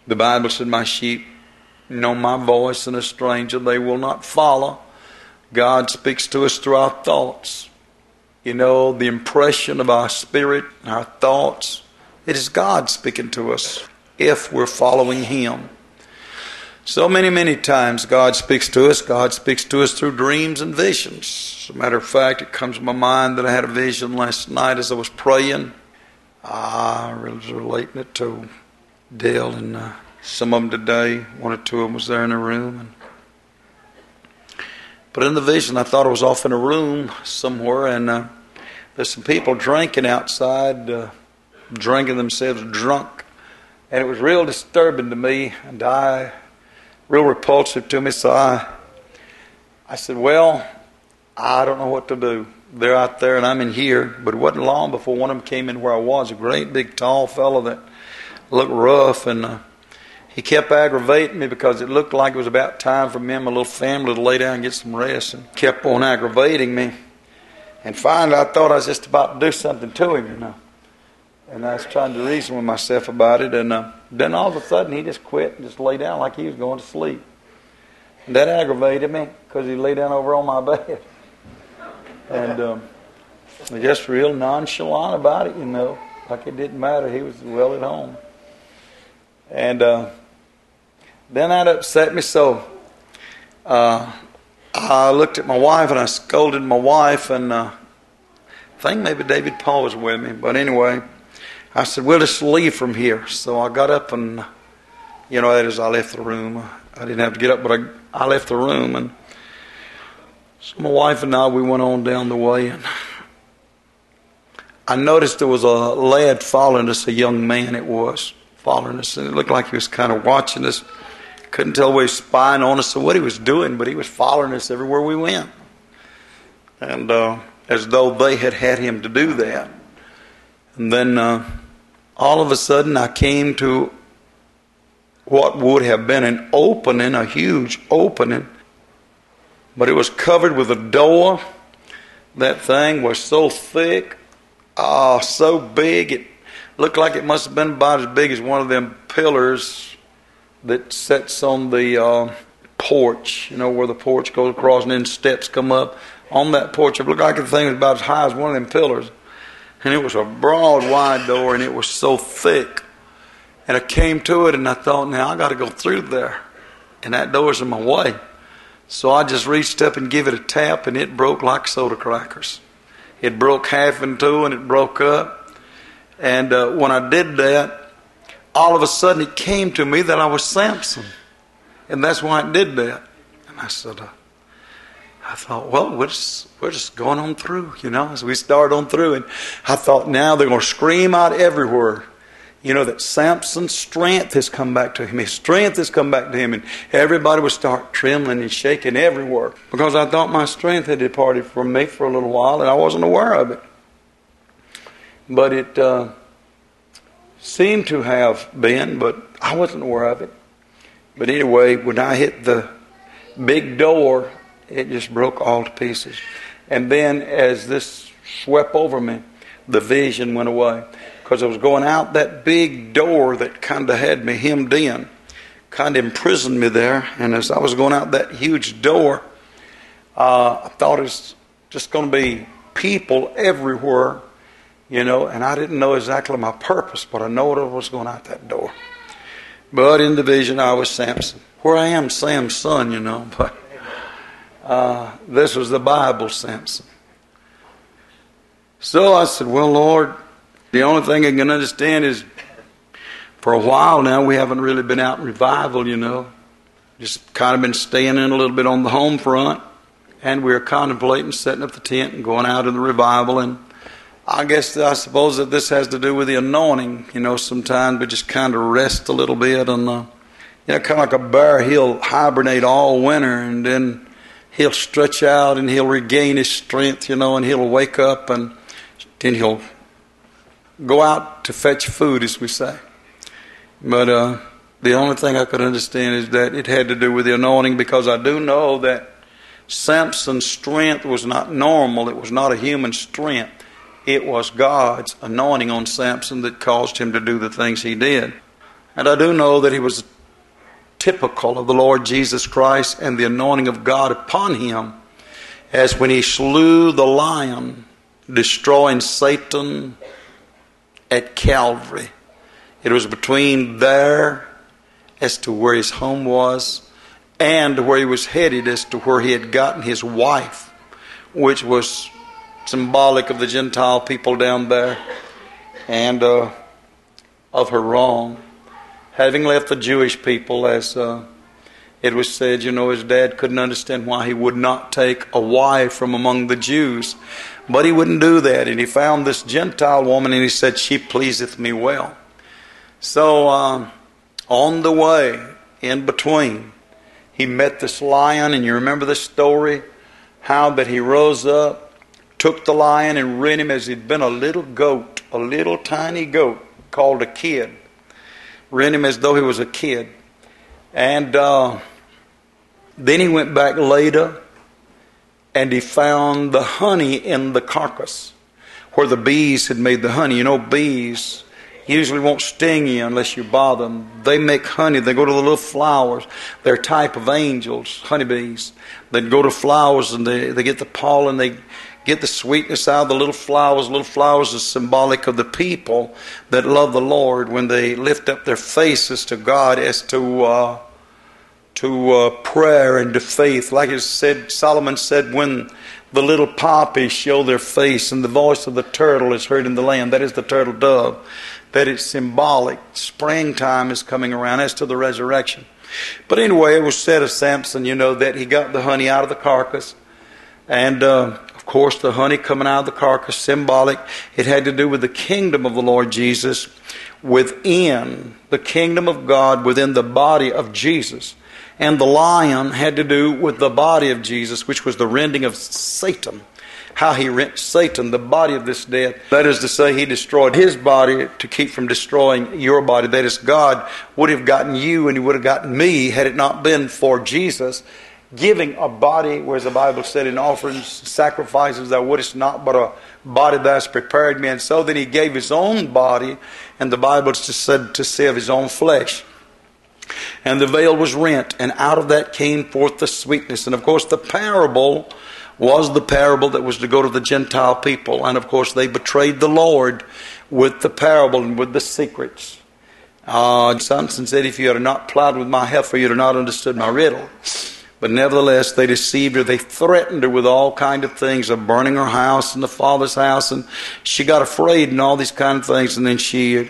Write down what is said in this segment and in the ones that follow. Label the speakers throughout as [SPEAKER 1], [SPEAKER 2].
[SPEAKER 1] The Bible said, my sheep know my voice, and a stranger they will not follow. God speaks to us through our thoughts. You know, the impression of our spirit, our thoughts, it is God speaking to us if we're following Him. So many times God speaks to us. God speaks to us through dreams and visions. As a matter of fact, it comes to my mind that I had a vision last night as I was praying. I was relating it to Dale and some of them today. One or two of them was there in the room. But in the vision, I thought I was off in a room somewhere, and there's some people drinking outside, drinking themselves drunk. And it was real disturbing to me, and real repulsive to me. So I said, well, I don't know what to do. They're out there and I'm in here. But it wasn't long before one of them came in where I was, a great big tall fellow that looked rough, and he kept aggravating me because it looked like it was about time for me and my little family to lay down and get some rest, and kept on aggravating me. And finally I thought I was just about to do something to him, you know. And I was trying to reason with myself about it, and then all of a sudden he just quit and just lay down like he was going to sleep. And that aggravated me because he lay down over on my bed. And just real nonchalant about it, you know, like it didn't matter. He was well at home. And then that upset me, so I looked at my wife and I scolded my wife, and I think maybe David Paul was with me. But anyway, I said, we'll just leave from here. So I got up and, you know, that is, I left the room. I didn't have to get up, but I left the room. And so my wife and I, we went on down the way, and I noticed there was a lad following us, a young man it was, following us. And it looked like he was kind of watching us. Couldn't tell whether he was spying on us or what he was doing, but he was following us everywhere we went. And as though they had him to do that. And then all of a sudden I came to what would have been an opening, a huge opening, but it was covered with a door. That thing was so thick, so big, it looked like it must have been about as big as one of them pillars that sits on the porch, you know, where the porch goes across and then steps come up. On that porch, it looked like the thing was about as high as one of them pillars. And it was a broad, wide door, and it was so thick. And I came to it, and I thought, now I got to go through there. And that door's in my way. So I just reached up and gave it a tap, and it broke like soda crackers. It broke half in two, and it broke up. And when I did that, all of a sudden it came to me that I was Samson. And that's why it did that. And I said, I thought, well, we're just going on through, you know, as we start on through. And I thought, now they're going to scream out everywhere, you know, that Samson's strength has come back to him. His strength has come back to him. And everybody would start trembling and shaking everywhere. Because I thought my strength had departed from me for a little while, and I wasn't aware of it. But it seemed to have been, but I wasn't aware of it. But anyway, when I hit the big door, it just broke all to pieces. And then as this swept over me, the vision went away. Because I was going out that big door that kind of had me hemmed in, kind of imprisoned me there. And as I was going out that huge door, I thought it was just going to be people everywhere, you know, and I didn't know exactly my purpose, but I know what I was going out that door. But in the vision, I was Samson. Where I am Sam's son, you know, but this was the Bible Samson. So I said, well, Lord, the only thing I can understand is for a while now we haven't really been out in revival, you know. Just kind of been staying in a little bit on the home front. And we were contemplating setting up the tent and going out in the revival. And I suppose that this has to do with the anointing. You know, sometimes we just kind of rest a little bit. And, you know, kind of like a bear, he'll hibernate all winter. And then he'll stretch out and he'll regain his strength, you know, and he'll wake up and then he'll go out to fetch food, as we say. But the only thing I could understand is that it had to do with the anointing, because I do know that Samson's strength was not normal. It was not a human strength. It was God's anointing on Samson that caused him to do the things he did. And I do know that he was typical of the Lord Jesus Christ and the anointing of God upon him, as when he slew the lion, destroying Satan at Calvary. It was between there as to where his home was and where he was headed as to where he had gotten his wife, which was symbolic of the Gentile people down there and of her wrong. Having left the Jewish people, as it was said, his dad couldn't understand why he would not take a wife from among the Jews. But he wouldn't do that. And he found this Gentile woman and he said, "She pleaseth me well." So on the way, in between, he met this lion. And you remember the story, how that he rose up, took the lion and ran him as he'd been a little goat, a little tiny goat called a kid. Ran him as though he was a kid. And then he went back later and he found the honey in the carcass where the bees had made the honey. Bees usually won't sting you unless you bother them. They make honey. They go to the little flowers. They're a type of angels, honeybees. They go to flowers and they get the pollen. They get the sweetness out of the little flowers. Little flowers are symbolic of the people that love the Lord when they lift up their faces to God as to prayer and to faith. Like it said, Solomon said, when the little poppies show their face and the voice of the turtle is heard in the land, that is the turtle dove, that it's symbolic. Springtime is coming around as to the resurrection. But anyway, it was said of Samson, that he got the honey out of the carcass. And of course, the honey coming out of the carcass, symbolic. It had to do with the kingdom of the Lord Jesus within the kingdom of God, within the body of Jesus. And the lion had to do with the body of Jesus, which was the rending of Satan. How he rent Satan, the body of this death. That is to say, he destroyed his body to keep from destroying your body. That is, God would have gotten you and he would have gotten me had it not been for Jesus giving a body, whereas the Bible said, in offerings, sacrifices thou wouldest not, but a body thou hast prepared me. And so then he gave his own body, and the Bible said to say of his own flesh. And the veil was rent, and out of that came forth the sweetness. And of course the parable was the parable that was to go to the Gentile people. And of course they betrayed the Lord with the parable and with the secrets. Samson said, "If you had not plowed with my heifer, you had not understood my riddle." But nevertheless, they deceived her. They threatened her with all kinds of things, of burning her house and the father's house. And she got afraid and all these kind of things. And then she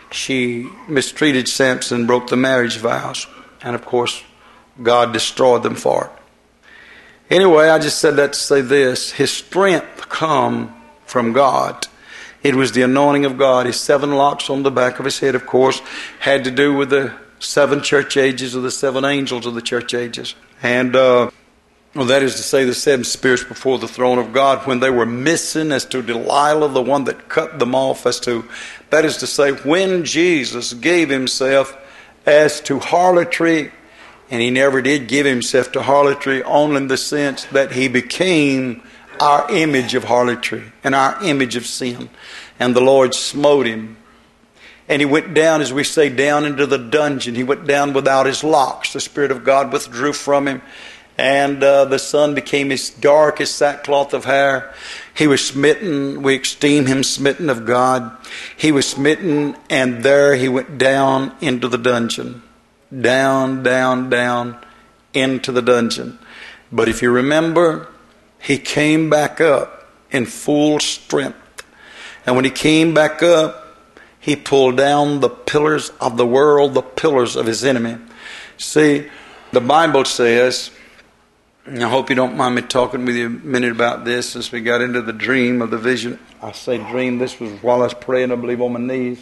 [SPEAKER 1] mistreated Samson, broke the marriage vows. And of course, God destroyed them for it. Anyway, I just said that to say this. His strength come from God. It was the anointing of God. His 7 locks on the back of his head, of course, had to do with the 7 church ages, or the 7 angels of the church ages. And that is to say, the 7 spirits before the throne of God, when they were missing as to Delilah, the one that cut them off, that is to say, when Jesus gave himself as to harlotry, and he never did give himself to harlotry, only in the sense that he became our image of harlotry and our image of sin. And the Lord smote him. And he went down, as we say, down into the dungeon. He went down without his locks. The Spirit of God withdrew from him. And the sun became as dark as sackcloth of hair. He was smitten. We esteem him smitten of God. He was smitten, and there he went down into the dungeon. Down, down, down into the dungeon. But if you remember, he came back up in full strength. And when he came back up, he pulled down the pillars of the world, the pillars of his enemy. See, the Bible says, and I hope you don't mind me talking with you a minute about this, since we got into the dream of the vision. I say dream, this was while I was praying, I believe, on my knees.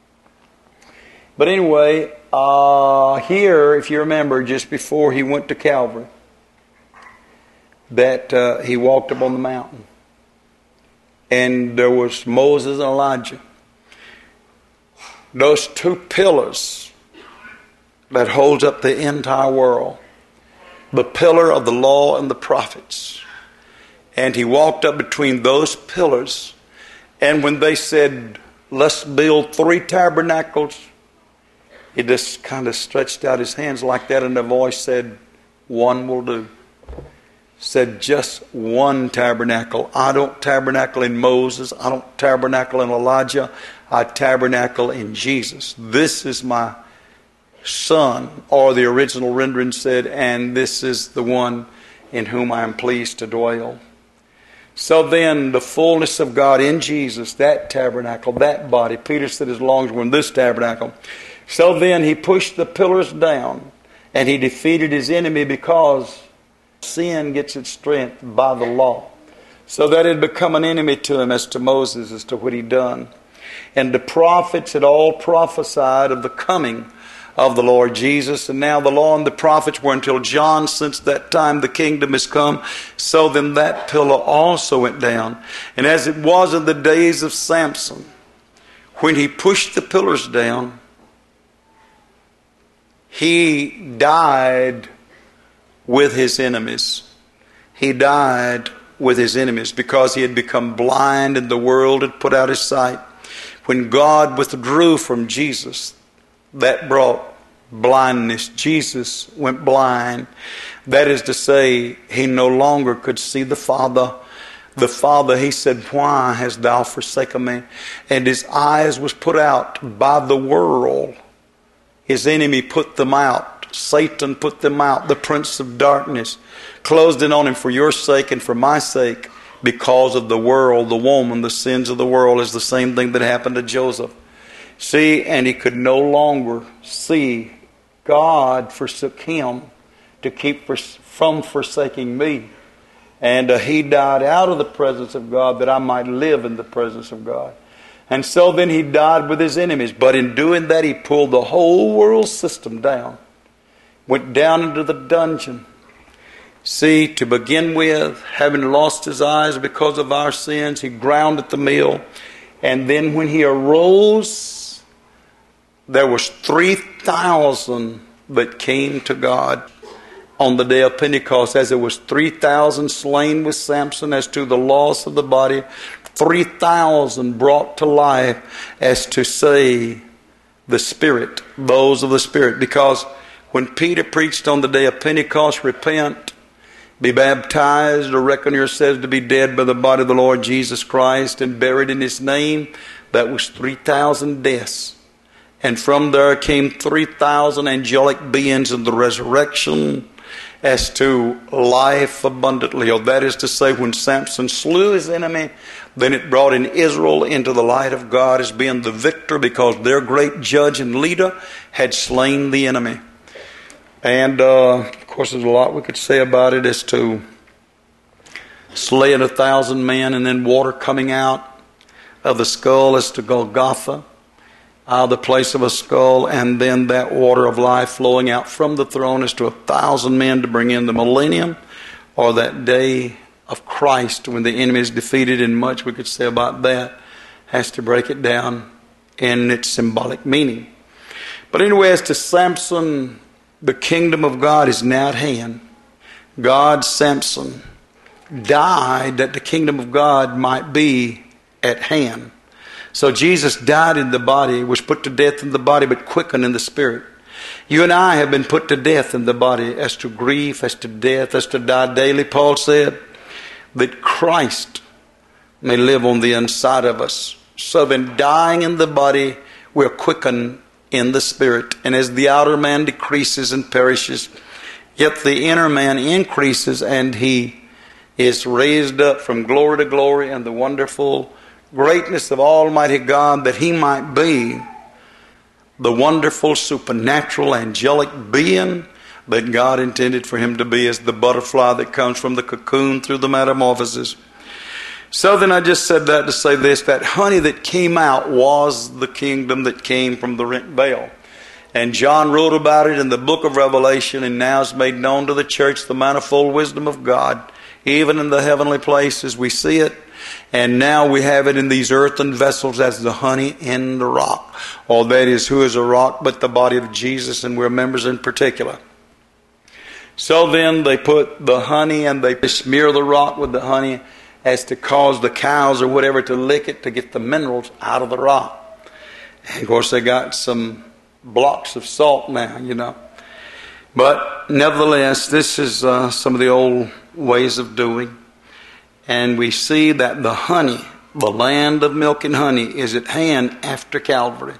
[SPEAKER 1] But anyway, here, if you remember, just before he went to Calvary, that he walked up on the mountain. And there was Moses and Elijah. Those 2 pillars that holds up the entire world. The pillar of the law and the prophets. And he walked up between those pillars. And when they said, let's build 3 tabernacles, He just kind of stretched out his hands like that, and the voice said, "One will do." Said, "Just one tabernacle. I don't tabernacle in Moses. I don't tabernacle in Elijah. I tabernacle in Jesus. This is my Son," or the original rendering said, "and this is the one in whom I am pleased to dwell." So then the fullness of God in Jesus, that tabernacle, that body, Peter said, as long as we're in this tabernacle. So then he pushed the pillars down and he defeated his enemy, because sin gets its strength by the law. So that it had become an enemy to him, as to Moses, as to what he'd done. And the prophets had all prophesied of the coming of the Lord Jesus. And now the law and the prophets were until John. Since that time the kingdom has come. So then that pillar also went down. And as it was in the days of Samson, when he pushed the pillars down, he died with his enemies. He died with his enemies because he had become blind and the world had put out his sight. When God withdrew from Jesus, that brought blindness. Jesus went blind. That is to say, he no longer could see the Father. The Father, he said, "Why hast thou forsaken me?" And his eyes was put out by the world. His enemy put them out. Satan put them out. The prince of darkness closed in on him for your sake and for my sake, because of the world, the woman, the sins of the world. Is the same thing that happened to Joseph. See, and he could no longer see. God forsook him to keep from forsaking me. And he died out of the presence of God that I might live in the presence of God. And so then he died with his enemies. But in doing that, he pulled the whole world system down. Went down into the dungeon. See, to begin with, having lost his eyes because of our sins, he ground at the mill. And then when he arose, there was 3,000 that came to God on the day of Pentecost. As there was 3,000 slain with Samson as to the loss of the body, 3,000 brought to life as to say the Spirit, those of the Spirit. Because when Peter preached on the day of Pentecost, repent, be baptized, or reckon yourselves to be dead by the body of the Lord Jesus Christ, and buried in his name, that was 3,000 deaths. And from there came 3,000 angelic beings in the resurrection as to life abundantly. Or that is to say, when Samson slew his enemy, then it brought in Israel into the light of God as being the victor, because their great judge and leader had slain the enemy. And of course there's a lot we could say about it, as to slaying 1,000 men and then water coming out of the skull as to Golgotha, the place of a skull, and then that water of life flowing out from the throne as to 1,000 men to bring in the millennium, or that day of Christ when the enemy is defeated. And much we could say about that, has to break it down in its symbolic meaning. But anyway, as to Samson, the kingdom of God is now at hand. God, Samson, died that the kingdom of God might be at hand. So Jesus died in the body, was put to death in the body, but quickened in the spirit. You and I have been put to death in the body, as to grief, as to death, as to die daily. Paul said that Christ may live on the inside of us. So then, dying in the body, we're quickened in the spirit. And as the outer man decreases and perishes, yet the inner man increases, and he is raised up from glory to glory in the wonderful greatness of Almighty God, that he might be the wonderful supernatural angelic being that God intended for him to be, as the butterfly that comes from the cocoon through the metamorphosis. So then I just said that to say this, that honey that came out was the kingdom that came from the rent veil. And John wrote about it in the book of Revelation, and now is made known to the church the manifold wisdom of God. Even in the heavenly places we see it, and now we have it in these earthen vessels as the honey in the rock. Or that is, who is a rock but the body of Jesus, and we're members in particular. So then they put the honey and they smear the rock with the honey, as to cause the cows or whatever to lick it to get the minerals out of the rock. And of course they got some blocks of salt now, you know. But nevertheless, this is some of the old ways of doing. And we see that the honey, the land of milk and honey, is at hand after Calvary.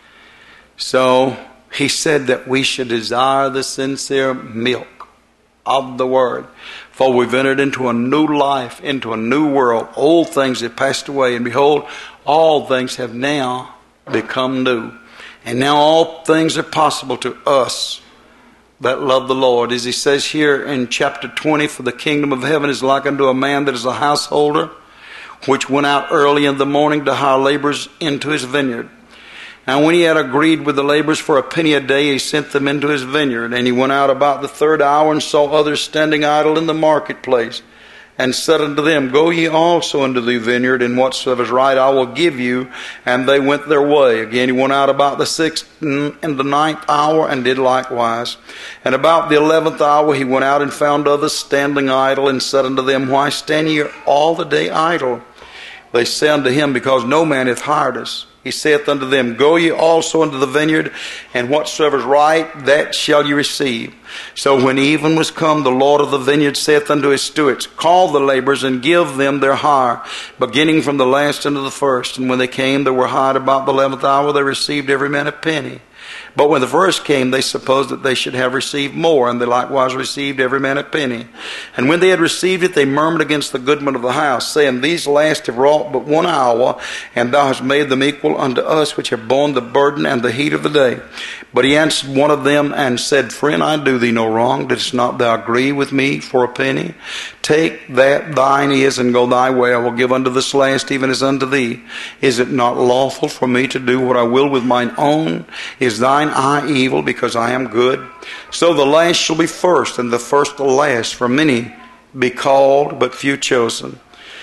[SPEAKER 1] So he said that we should desire the sincere milk of the Word. For we've entered into a new life, into a new world. Old things have passed away, and behold, all things have now become new. And now all things are possible to us that love the Lord. As he says here in chapter 20, for the kingdom of heaven is like unto a man that is a householder, which went out early in the morning to hire laborers into his vineyard. And when he had agreed with the laborers for a penny a day, he sent them into his vineyard. And he went out about the third hour and saw others standing idle in the marketplace, and said unto them, Go ye also into the vineyard, and whatsoever is right I will give you. And they went their way. Again he went out about the 6th and the 9th hour, and did likewise. And about the 11th hour he went out and found others standing idle, and said unto them, Why stand ye all the day idle? They say unto him, Because no man hath hired us. He saith unto them, Go ye also into the vineyard, and whatsoever is right, that shall ye receive. So when even was come, the Lord of the vineyard saith unto his stewards, Call the laborers, and give them their hire, beginning from the last unto the first. And when they came, they were hired about the 11th hour. They received every man a penny. But when the first came, they supposed that they should have received more, and they likewise received every man a penny. And when they had received it, they murmured against the goodman of the house, saying, These last have wrought but 1 hour, and thou hast made them equal unto us, which have borne the burden and the heat of the day. But he answered one of them, and said, Friend, I do thee no wrong. Didst not thou agree with me for a penny? Take that thine is, and go thy way. I will give unto this last even as unto thee. Is it not lawful for me to do what I will with mine own? Is thine eye evil, because I am good? So the last shall be first, and the first the last. For many be called, but few chosen.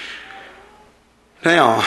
[SPEAKER 1] Now,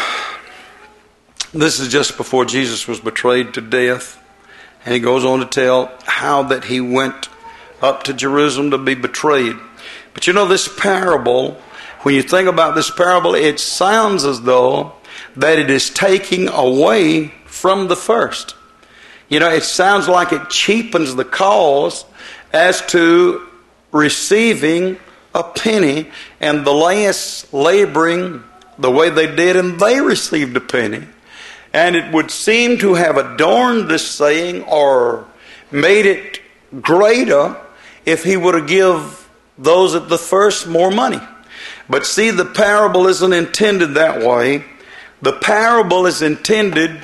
[SPEAKER 1] this is just before Jesus was betrayed to death. And he goes on to tell how that he went up to Jerusalem to be betrayed. But you know, this parable, when you think about this parable, it sounds as though that it is taking away from the first. You know, it sounds like it cheapens the cause as to receiving a penny, and the last laboring the way they did, and they received a penny. And it would seem to have adorned this saying or made it greater if he were to give those at the first more money. But see, the parable isn't intended that way. The parable is intended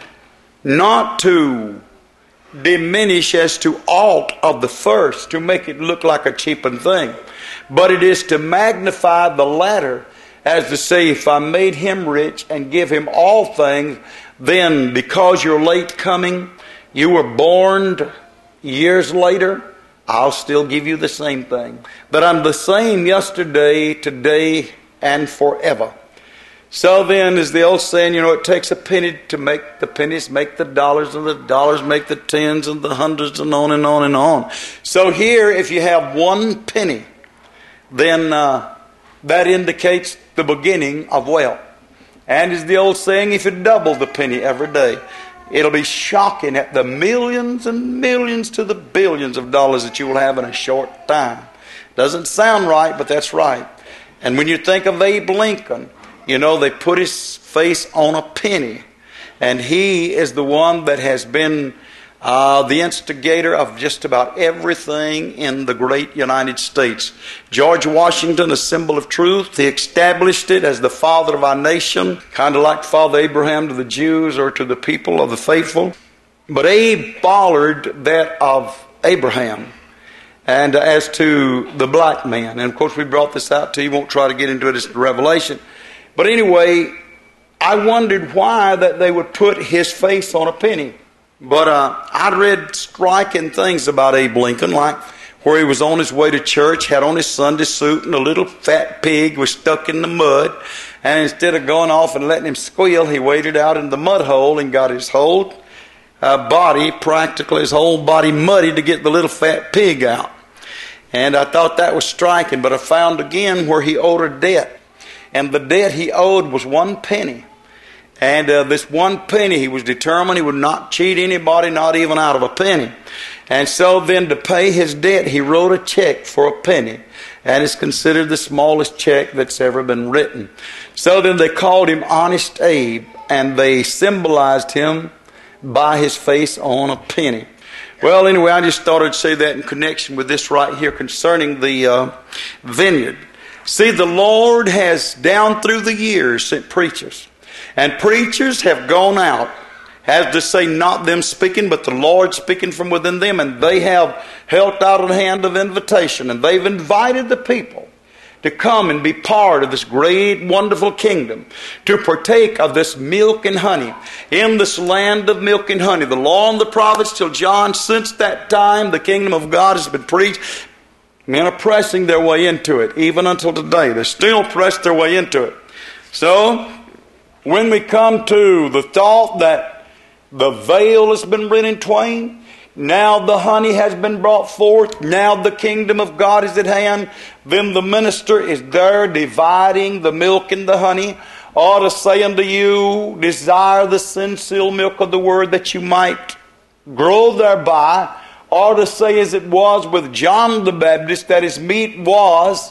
[SPEAKER 1] not to diminish as to aught of the first, to make it look like a cheapened thing, but it is to magnify the latter, as to say, if I made him rich and give him all things, then because you're late coming, you were born years later, I'll still give you the same thing. But I'm the same yesterday, today, and forever. So then, as the old saying, you know, it takes a penny to make the pennies make the dollars, and the dollars make the tens and the hundreds, and on and on and on. So here, if you have 1 penny, then that indicates the beginning of wealth. And as the old saying, if you double the penny every day, it'll be shocking at the millions and millions to the billions of dollars that you will have in a short time. Doesn't sound right, but that's right. And when you think of Abe Lincoln, you know, they put his face on a penny. And he is the one that has been the instigator of just about everything in the great United States. George Washington, a symbol of truth, he established it as the father of our nation, kind of like Father Abraham to the Jews or to the people of the faithful. But Abe followed that of Abraham. And as to the black man, and of course we brought this out to you, won't try to get into it as Revelation. But anyway, I wondered why that they would put his face on a penny. But I'd read striking things about Abe Lincoln, like where he was on his way to church, had on his Sunday suit, and a little fat pig was stuck in the mud. And instead of going off and letting him squeal, he waded out in the mud hole and got his whole body, practically his whole body muddy to get the little fat pig out. And I thought that was striking, but I found again where he owed a debt. And the debt he owed was 1 penny. And this one penny, he was determined he would not cheat anybody, not even out of a penny. And so then to pay his debt, he wrote a check for a penny. And it's considered the smallest check that's ever been written. So then they called him Honest Abe, and they symbolized him by his face on a penny. Well, anyway, I just thought I'd say that in connection with this right here concerning the vineyard. See, the Lord has, down through the years, sent preachers. And preachers have gone out, as to say, not them speaking, but the Lord speaking from within them. And they have held out a hand of invitation. And they've invited the people to come and be part of this great, wonderful kingdom, to partake of this milk and honey, in this land of milk and honey. The law and the prophets till John, since that time, the kingdom of God has been preached. Men are pressing their way into it, even until today. They still press their way into it. So, when we come to the thought that the veil has been rent in twain, now the honey has been brought forth, now the kingdom of God is at hand, then the minister is there dividing the milk and the honey. Ought to say unto you, desire the sincere milk of the word that you might grow thereby. Ought to say as it was with John the Baptist, that his meat was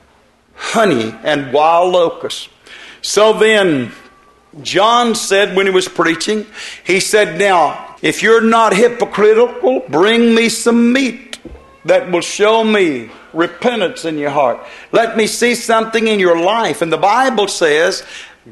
[SPEAKER 1] honey and wild locusts. So then, John said when he was preaching, he said, now, if you're not hypocritical, bring me some meat that will show me repentance in your heart. Let me see something in your life. And the Bible says,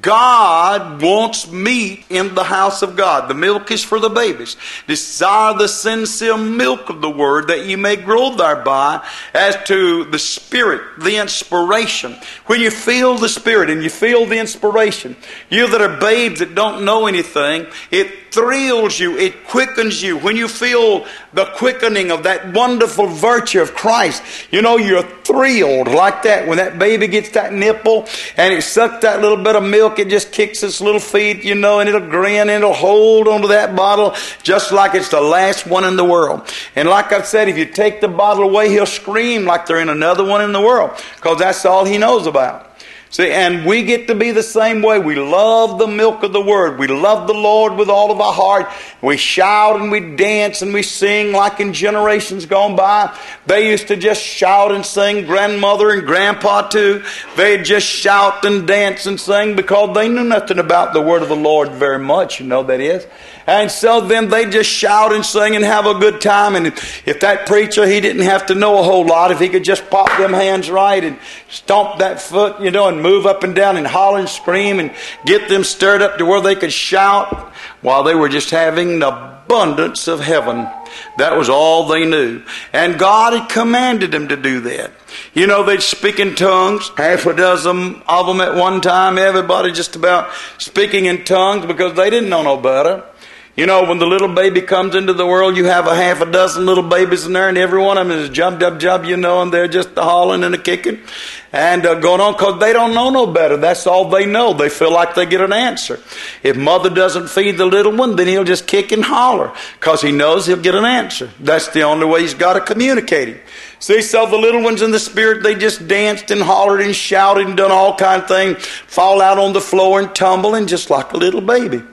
[SPEAKER 1] God wants meat in the house of God. The milk is for the babies. Desire the sincere milk of the word that you may grow thereby, as to the Spirit, the inspiration. When you feel the Spirit and you feel the inspiration, you that are babes that don't know anything, it thrills you, it quickens you. When you feel the quickening of that wonderful virtue of Christ, you know, you're thrilled like that. When that baby gets that nipple and it sucks that little bit of milk, it just kicks its little feet, you know, and it'll grin and it'll hold onto that bottle just like it's the last one in the world. And like I've said, if you take the bottle away, he'll scream like they're in another one in the world, because that's all he knows about. See, and we get to be the same way. We love the milk of the Word. We love the Lord with all of our heart. We shout and we dance and we sing like in generations gone by. They used to just shout and sing, grandmother and grandpa too. They'd just shout and dance and sing because they knew nothing about the Word of the Lord very much, you know, that is. And so then they just shout and sing and have a good time. And if that preacher, he didn't have to know a whole lot. If he could just pop them hands right and stomp that foot, you know, and move up and down and holler and scream and get them stirred up to where they could shout while they were just having the abundance of heaven. That was all they knew. And God had commanded them to do that. You know, they'd speak in tongues, half a dozen of them at one time, everybody just about speaking in tongues because they didn't know no better. You know, when the little baby comes into the world, you have a half a dozen little babies in there, and every one of them is jub, you know, and they're just hollering and kicking and going on because they don't know no better. That's all they know. They feel like they get an answer. If mother doesn't feed the little one, then he'll just kick and holler because he knows he'll get an answer. That's the only way he's got to communicate him. See, so the little ones in the Spirit, they just danced and hollered and shouted and done all kind of things, fall out on the floor and tumble and just like a little baby.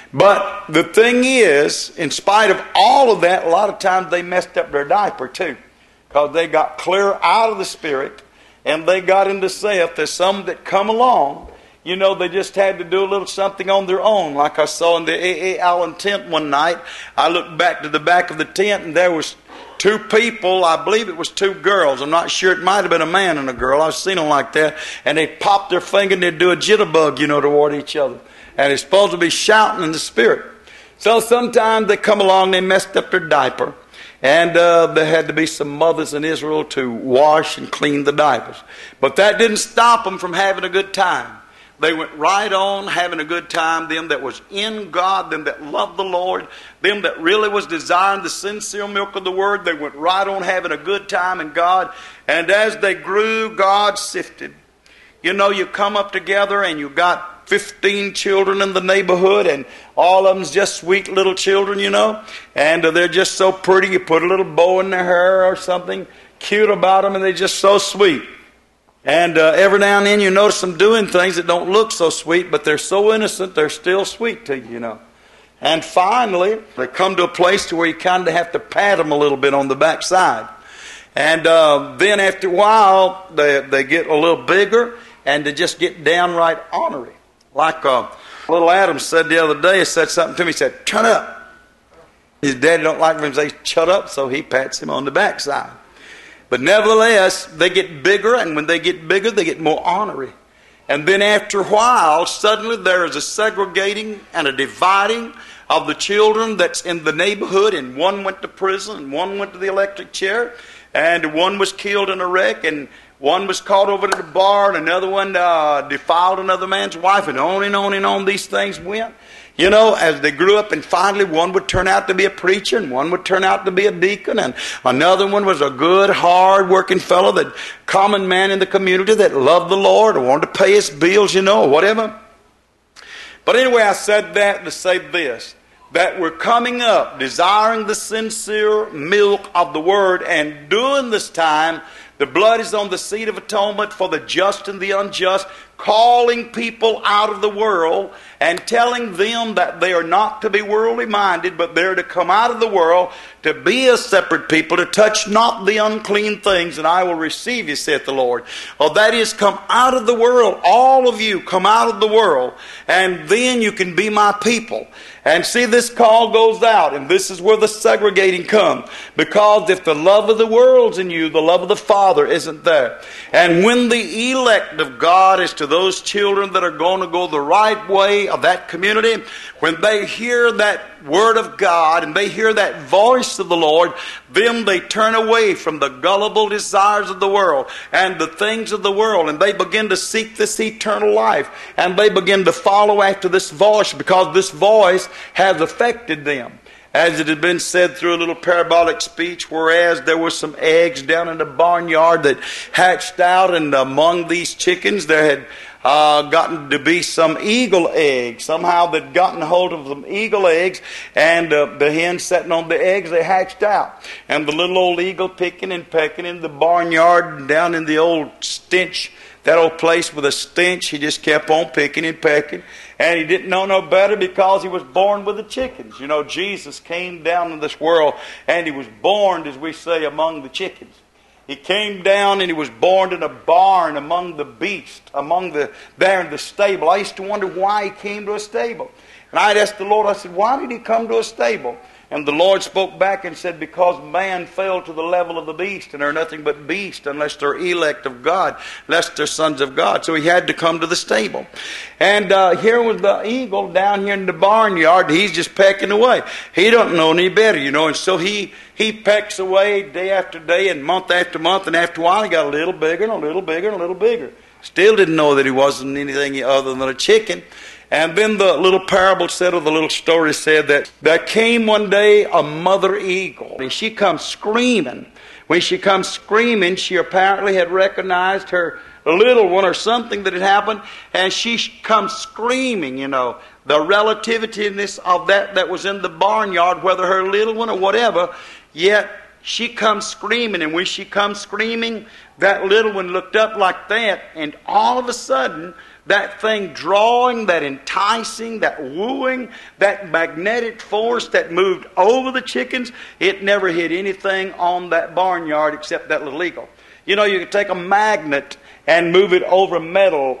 [SPEAKER 1] But the thing is, in spite of all of that, a lot of times they messed up their diaper too. Because they got clear out of the Spirit and they got into self. There's some that come along, you know, they just had to do a little something on their own. Like I saw in the A.A. Allen tent one night. I looked back to the back of the tent and there was two people, I believe it was two girls. I'm not sure, it might have been a man and a girl. I've seen them like that. And they'd pop their finger and they'd do a jitterbug, you know, toward each other. And it's supposed to be shouting in the Spirit. So sometimes they come along, they messed up their diaper. And there had to be some mothers in Israel to wash and clean the diapers. But that didn't stop them from having a good time. They went right on having a good time. Them that was in God, them that loved the Lord, them that really was desiring the sincere milk of the Word, they went right on having a good time in God. And as they grew, God sifted. You know, you come up together and you got 15 children in the neighborhood, and all of them's just sweet little children, you know, and they're just so pretty. You put a little bow in their hair or something cute about them, and they're just so sweet. And every now and then you notice them doing things that don't look so sweet, but they're so innocent, they're still sweet to you, you know. And finally, they come to a place to where you kind of have to pat them a little bit on the backside. And then after a while, they get a little bigger, and they just get downright ornery. Like little Adam said the other day, he said something to me, he said, "Shut up." His daddy don't like him to say, "Shut up," so he pats him on the backside. But nevertheless, they get bigger, and when they get bigger, they get more ornery. And then after a while, suddenly there is a segregating and a dividing of the children that's in the neighborhood, and one went to prison, and one went to the electric chair, and one was killed in a wreck, and one was caught over to the bar, and another one defiled another man's wife, and on and on and on these things went. You know, as they grew up, and finally one would turn out to be a preacher, and one would turn out to be a deacon, and another one was a good, hard-working fellow, that common man in the community that loved the Lord or wanted to pay his bills, you know, or whatever. But anyway, I said that to say this, that we're coming up desiring the sincere milk of the Word, and during this time, the blood is on the seat of atonement for the just and the unjust, calling people out of the world and telling them that they are not to be worldly minded, but they're to come out of the world, to be a separate people, to touch not the unclean things, and I will receive you, saith the Lord. Well, that is, come out of the world. All of you come out of the world, and then you can be my people. And see, this call goes out, and this is where the segregating comes. Because if the love of the world's in you, the love of the Father isn't there. And when the elect of God is to those children that are going to go the right way of that community, when they hear that Word of God and they hear that voice of the Lord, then they turn away from the gullible desires of the world and the things of the world, and they begin to seek this eternal life, and they begin to follow after this voice, because this voice has affected them. As it had been said through a little parabolic speech, whereas there were some eggs down in the barnyard that hatched out, and among these chickens there had gotten to be some eagle eggs. Somehow they'd gotten hold of some eagle eggs, and the hens sitting on the eggs, they hatched out. And the little old eagle picking and pecking in the barnyard, down in the old stench, that old place with a stench, he just kept on picking and pecking. And he didn't know no better, because he was born with the chickens. You know, Jesus came down in this world, and he was born, as we say, among the chickens. He came down and he was born in a barn among the beasts, there in the stable. I used to wonder why he came to a stable. And I'd ask the Lord, I said, why did he come to a stable? And the Lord spoke back and said, because man fell to the level of the beast, and they're nothing but beasts unless they're elect of God, unless they're sons of God. So he had to come to the stable. And here was the eagle down here in the barnyard. He's just pecking away. He don't know any better, you know. And so he pecks away day after day and month after month. And after a while he got a little bigger and a little bigger and a little bigger. Still didn't know that he wasn't anything other than a chicken. And then the little parable said, or the little story said, that there came one day a mother eagle. And she comes screaming. When she comes screaming, she apparently had recognized her little one or something that had happened. And she comes screaming, you know, the relativeness of that was in the barnyard, whether her little one or whatever. Yet she comes screaming. And when she comes screaming, that little one looked up like that. And all of a sudden, that thing drawing, that enticing, that wooing, that magnetic force that moved over the chickens, it never hit anything on that barnyard except that little eagle. You know, you can take a magnet and move it over metal.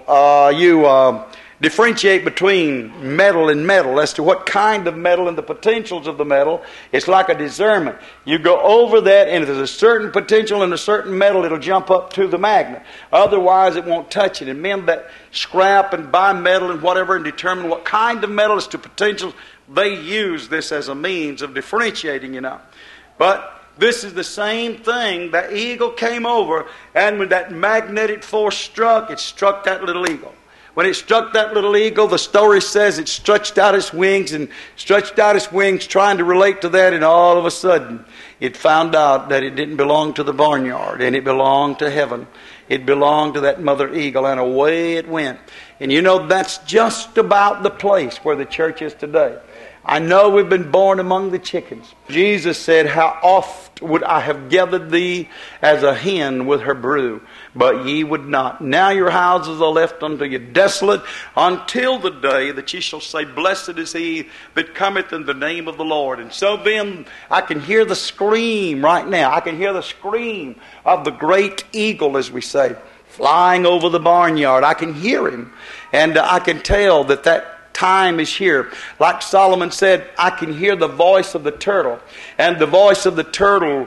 [SPEAKER 1] You differentiate between metal and metal as to what kind of metal and the potentials of the metal. It's like a discernment. You go over that, and if there's a certain potential in a certain metal, it'll jump up to the magnet. Otherwise, it won't touch it. And men that scrap and buy metal and whatever and determine what kind of metal is to potentials, they use this as a means of differentiating, you know. But this is the same thing. The eagle came over, and when that magnetic force struck, it struck that little eagle. When it struck that little eagle, the story says it stretched out its wings trying to relate to that, and all of a sudden it found out that it didn't belong to the barnyard, and it belonged to heaven. It belonged to that mother eagle, and away it went. And you know, that's just about the place where the church is today. I know we've been born among the chickens. Jesus said, how oft would I have gathered thee as a hen with her brood, but ye would not. Now your houses are left unto you desolate until the day that ye shall say, blessed is he that cometh in the name of the Lord. And so then I can hear the scream right now. I can hear the scream of the great eagle, as we say, flying over the barnyard. I can hear him, and I can tell that time is here. Like Solomon said, I can hear the voice of the turtle. And the voice of the turtle,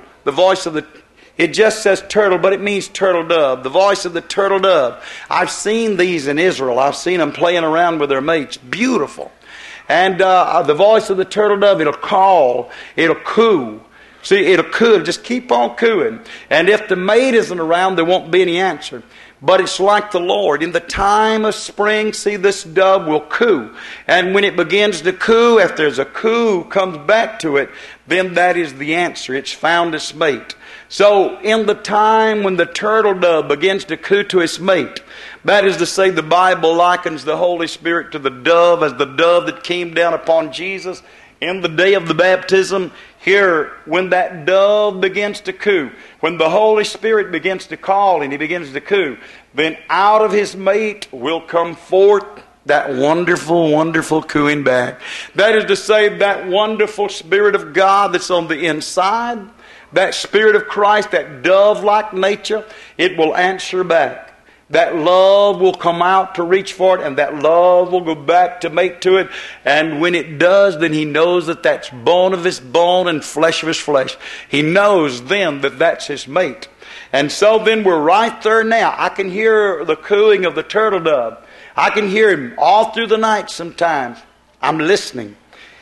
[SPEAKER 1] it just says turtle, but it means turtle dove. The voice of the turtle dove. I've seen these in Israel. I've seen them playing around with their mates. Beautiful. And the voice of the turtle dove, it'll call, it'll coo. See, it'll coo, it'll just keep on cooing. And if the mate isn't around, there won't be any answer. But it's like the Lord. In the time of spring, see, this dove will coo. And when it begins to coo, if there's a coo comes back to it, then that is the answer. It's found its mate. So in the time when the turtle dove begins to coo to its mate, that is to say, the Bible likens the Holy Spirit to the dove, as the dove that came down upon Jesus in the day of the baptism. Here, when that dove begins to coo, when the Holy Spirit begins to call and he begins to coo, then out of his mate will come forth that wonderful, wonderful cooing back. That is to say, that wonderful Spirit of God that's on the inside, that Spirit of Christ, that dove-like nature, it will answer back. That love will come out to reach for it, and that love will go back to mate to it. And when it does, then he knows that that's bone of his bone and flesh of his flesh. He knows then that that's his mate. And so then we're right there now. I can hear the cooing of the turtle dove. I can hear him all through the night sometimes. I'm listening.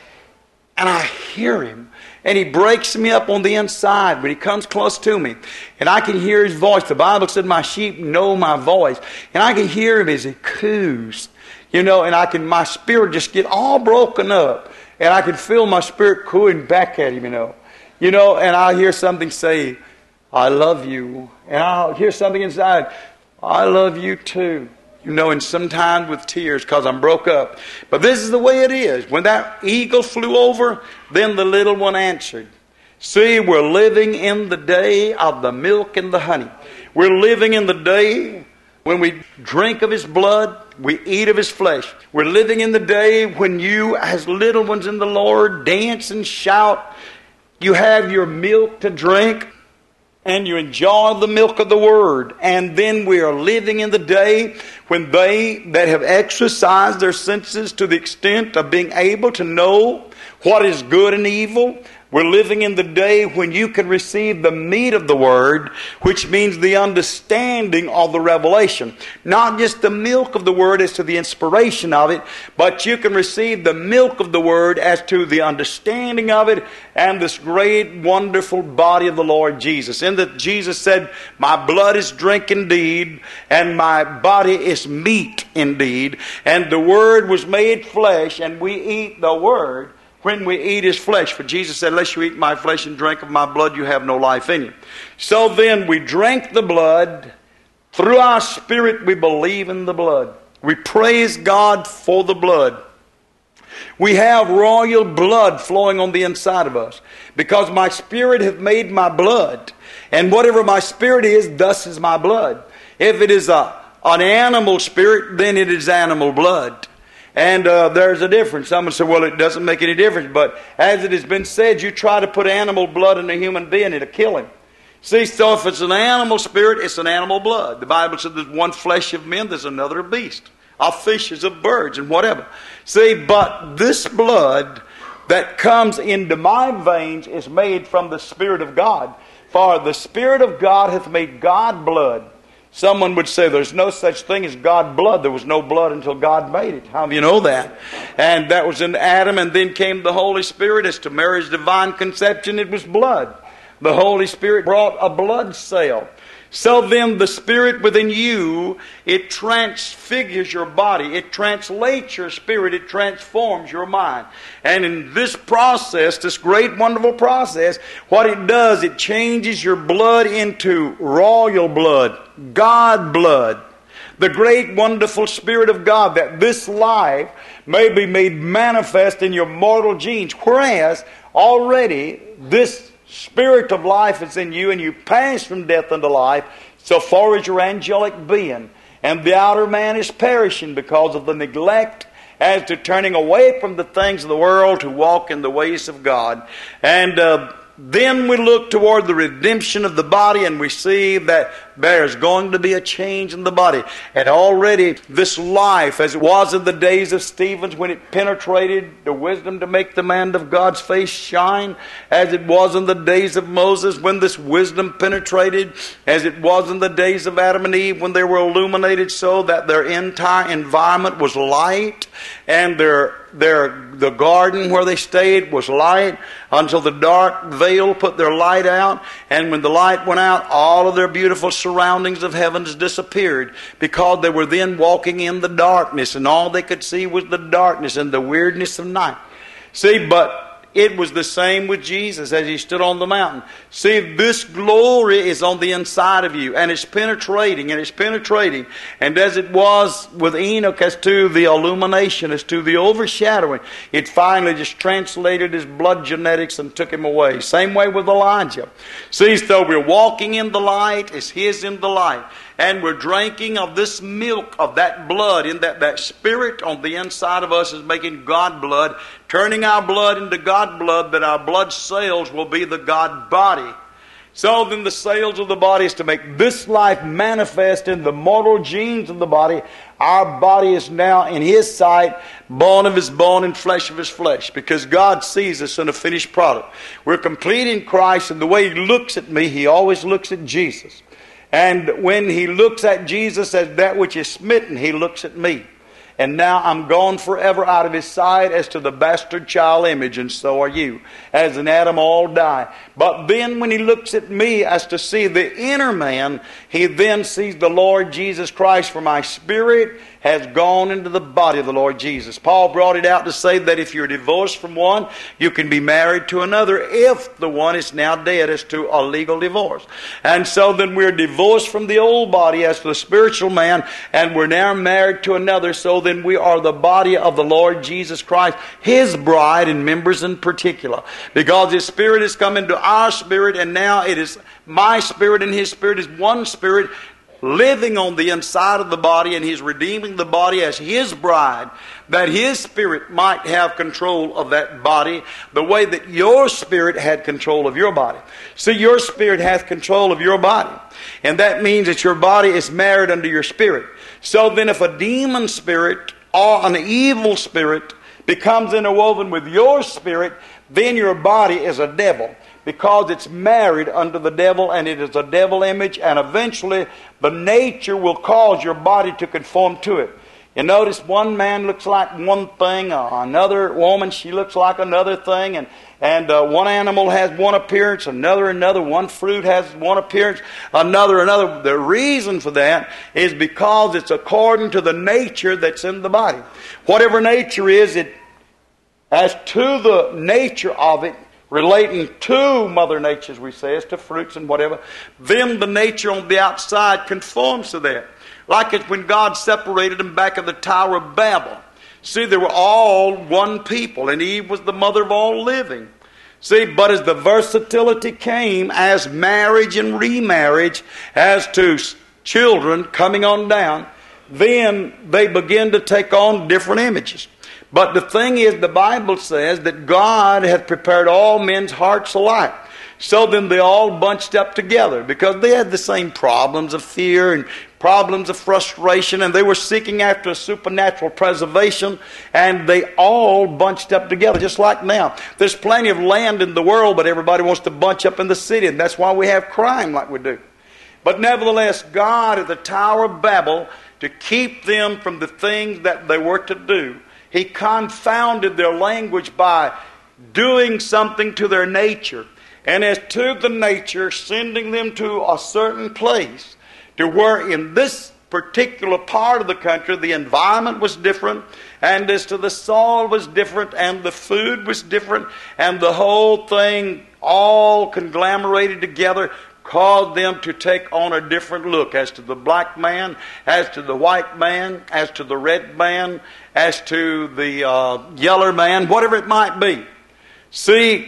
[SPEAKER 1] And I hear him. And he breaks me up on the inside when he comes close to me. And I can hear his voice. The Bible said, my sheep know my voice. And I can hear him as he coos. And my spirit just get all broken up. And I can feel my spirit cooing back at him, and I'll hear something say, I love you. And I'll hear something inside, I love you too. And sometimes with tears because I'm broke up. But this is the way it is. When that eagle flew over, then the little one answered. See, we're living in the day of the milk and the honey. We're living in the day when we drink of his blood, we eat of his flesh. We're living in the day when you, as little ones in the Lord, dance and shout. You have your milk to drink, and you enjoy the milk of the Word. And then we are living in the day when they that have exercised their senses to the extent of being able to know what is good and evil, we're living in the day when you can receive the meat of the Word, which means the understanding of the revelation. Not just the milk of the Word as to the inspiration of it, but you can receive the milk of the Word as to the understanding of it and this great, wonderful body of the Lord Jesus. In that Jesus said, my blood is drink indeed, and my body is meat indeed. And the Word was made flesh, and we eat the Word when we eat his flesh. For Jesus said, unless you eat my flesh and drink of my blood, you have no life in you. So then we drink the blood. Through our spirit we believe in the blood. We praise God for the blood. We have royal blood flowing on the inside of us. Because my spirit hath made my blood. And whatever my spirit is, thus is my blood. If it is an animal spirit, then it is animal blood. And there's a difference. Someone say, well, it doesn't make any difference. But as it has been said, you try to put animal blood in a human being, it'll kill him. See, so if it's an animal spirit, it's an animal blood. The Bible says there's one flesh of men, there's another of beasts, of fishes, of birds, and whatever. See, but this blood that comes into my veins is made from the Spirit of God. For the Spirit of God hath made God blood. Someone would say there's no such thing as God blood. There was no blood until God made it. How do you know that? And that was in Adam, and then came the Holy Spirit. As to Mary's divine conception, it was blood. The Holy Spirit brought a blood cell. So then the Spirit within you, it transfigures your body. It translates your spirit. It transforms your mind. And in this process, this great wonderful process, what it does, it changes your blood into royal blood, God blood. the great wonderful Spirit of God, that this life may be made manifest in your mortal genes. Whereas already this Spirit of life is in you, and you pass from death unto life so far as your angelic being. And the outer man is perishing because of the neglect as to turning away from the things of the world to walk in the ways of God. And then we look toward the redemption of the body, and we see that there's going to be a change in the body. And already this life, as it was in the days of Stephen, when it penetrated the wisdom to make the man of God's face shine, as it was in the days of Moses when this wisdom penetrated, as it was in the days of Adam and Eve when they were illuminated so that their entire environment was light, and the garden where they stayed was light, until the dark veil put their light out. And when the light went out, all of their beautiful surroundings of heavens disappeared, because they were then walking in the darkness, and all they could see was the darkness and the weirdness of night. See, but it was the same with Jesus as He stood on the mountain. See, this glory is on the inside of you, and it's penetrating, and it's penetrating. And as it was with Enoch as to the illumination, as to the overshadowing, it finally just translated his blood genetics and took him away. Same way with Elijah. See, so we're walking in the light as His in the light. And we're drinking of this milk, of that blood, in that Spirit on the inside of us is making God blood, turning our blood into God blood, that our blood cells will be the God body. So then the cells of the body is to make this life manifest in the mortal genes of the body. Our body is now in His sight, bone of His bone and flesh of His flesh, because God sees us in a finished product. We're complete in Christ, and the way He looks at me, He always looks at Jesus. And when He looks at Jesus as that which is smitten, He looks at me. And now I'm gone forever out of His sight as to the bastard child image, and so are you. As in Adam all die. But then when He looks at me as to see the inner man, He then sees the Lord Jesus Christ, for my spirit has gone into the body of the Lord Jesus. Paul brought it out to say that if you're divorced from one, you can be married to another if the one is now dead, as to a legal divorce. And so then we're divorced from the old body as to the spiritual man, and we're now married to another. So then we are the body of the Lord Jesus Christ, His bride, and members in particular. Because His Spirit has come into our spirit, and now it is my spirit and His Spirit is one spirit, living on the inside of the body, and He's redeeming the body as His bride, that His Spirit might have control of that body the way that your spirit had control of your body. See, your spirit hath control of your body, and that means that your body is married unto your spirit. So then if a demon spirit or an evil spirit becomes interwoven with your spirit, then your body is a devil, because it's married unto the devil, and it is a devil image, and eventually the nature will cause your body to conform to it. You notice one man looks like one thing, another woman, she looks like another thing, and one animal has one appearance, another, one fruit has one appearance, another. The reason for that is because it's according to the nature that's in the body. Whatever nature is, it as to the nature of it, relating to Mother Nature, as we say, as to fruits and whatever, then the nature on the outside conforms to that. Like it's when God separated them back at the Tower of Babel. See, they were all one people, and Eve was the mother of all living. See, but as the versatility came, as marriage and remarriage, as to children coming on down, then they begin to take on different images. But the thing is, the Bible says that God hath prepared all men's hearts alike. So then they all bunched up together, because they had the same problems of fear and problems of frustration, and they were seeking after a supernatural preservation, and they all bunched up together, just like now. There's plenty of land in the world, but everybody wants to bunch up in the city, and that's why we have crime like we do. But nevertheless, God at the Tower of Babel, to keep them from the things that they were to do, He confounded their language by doing something to their nature. And as to the nature, sending them to a certain place, to where in this particular part of the country the environment was different, and as to the soil was different, and the food was different, and the whole thing all conglomerated together, caused them to take on a different look as to the black man, as to the white man, as to the red man, as to the yellow man, whatever it might be. See,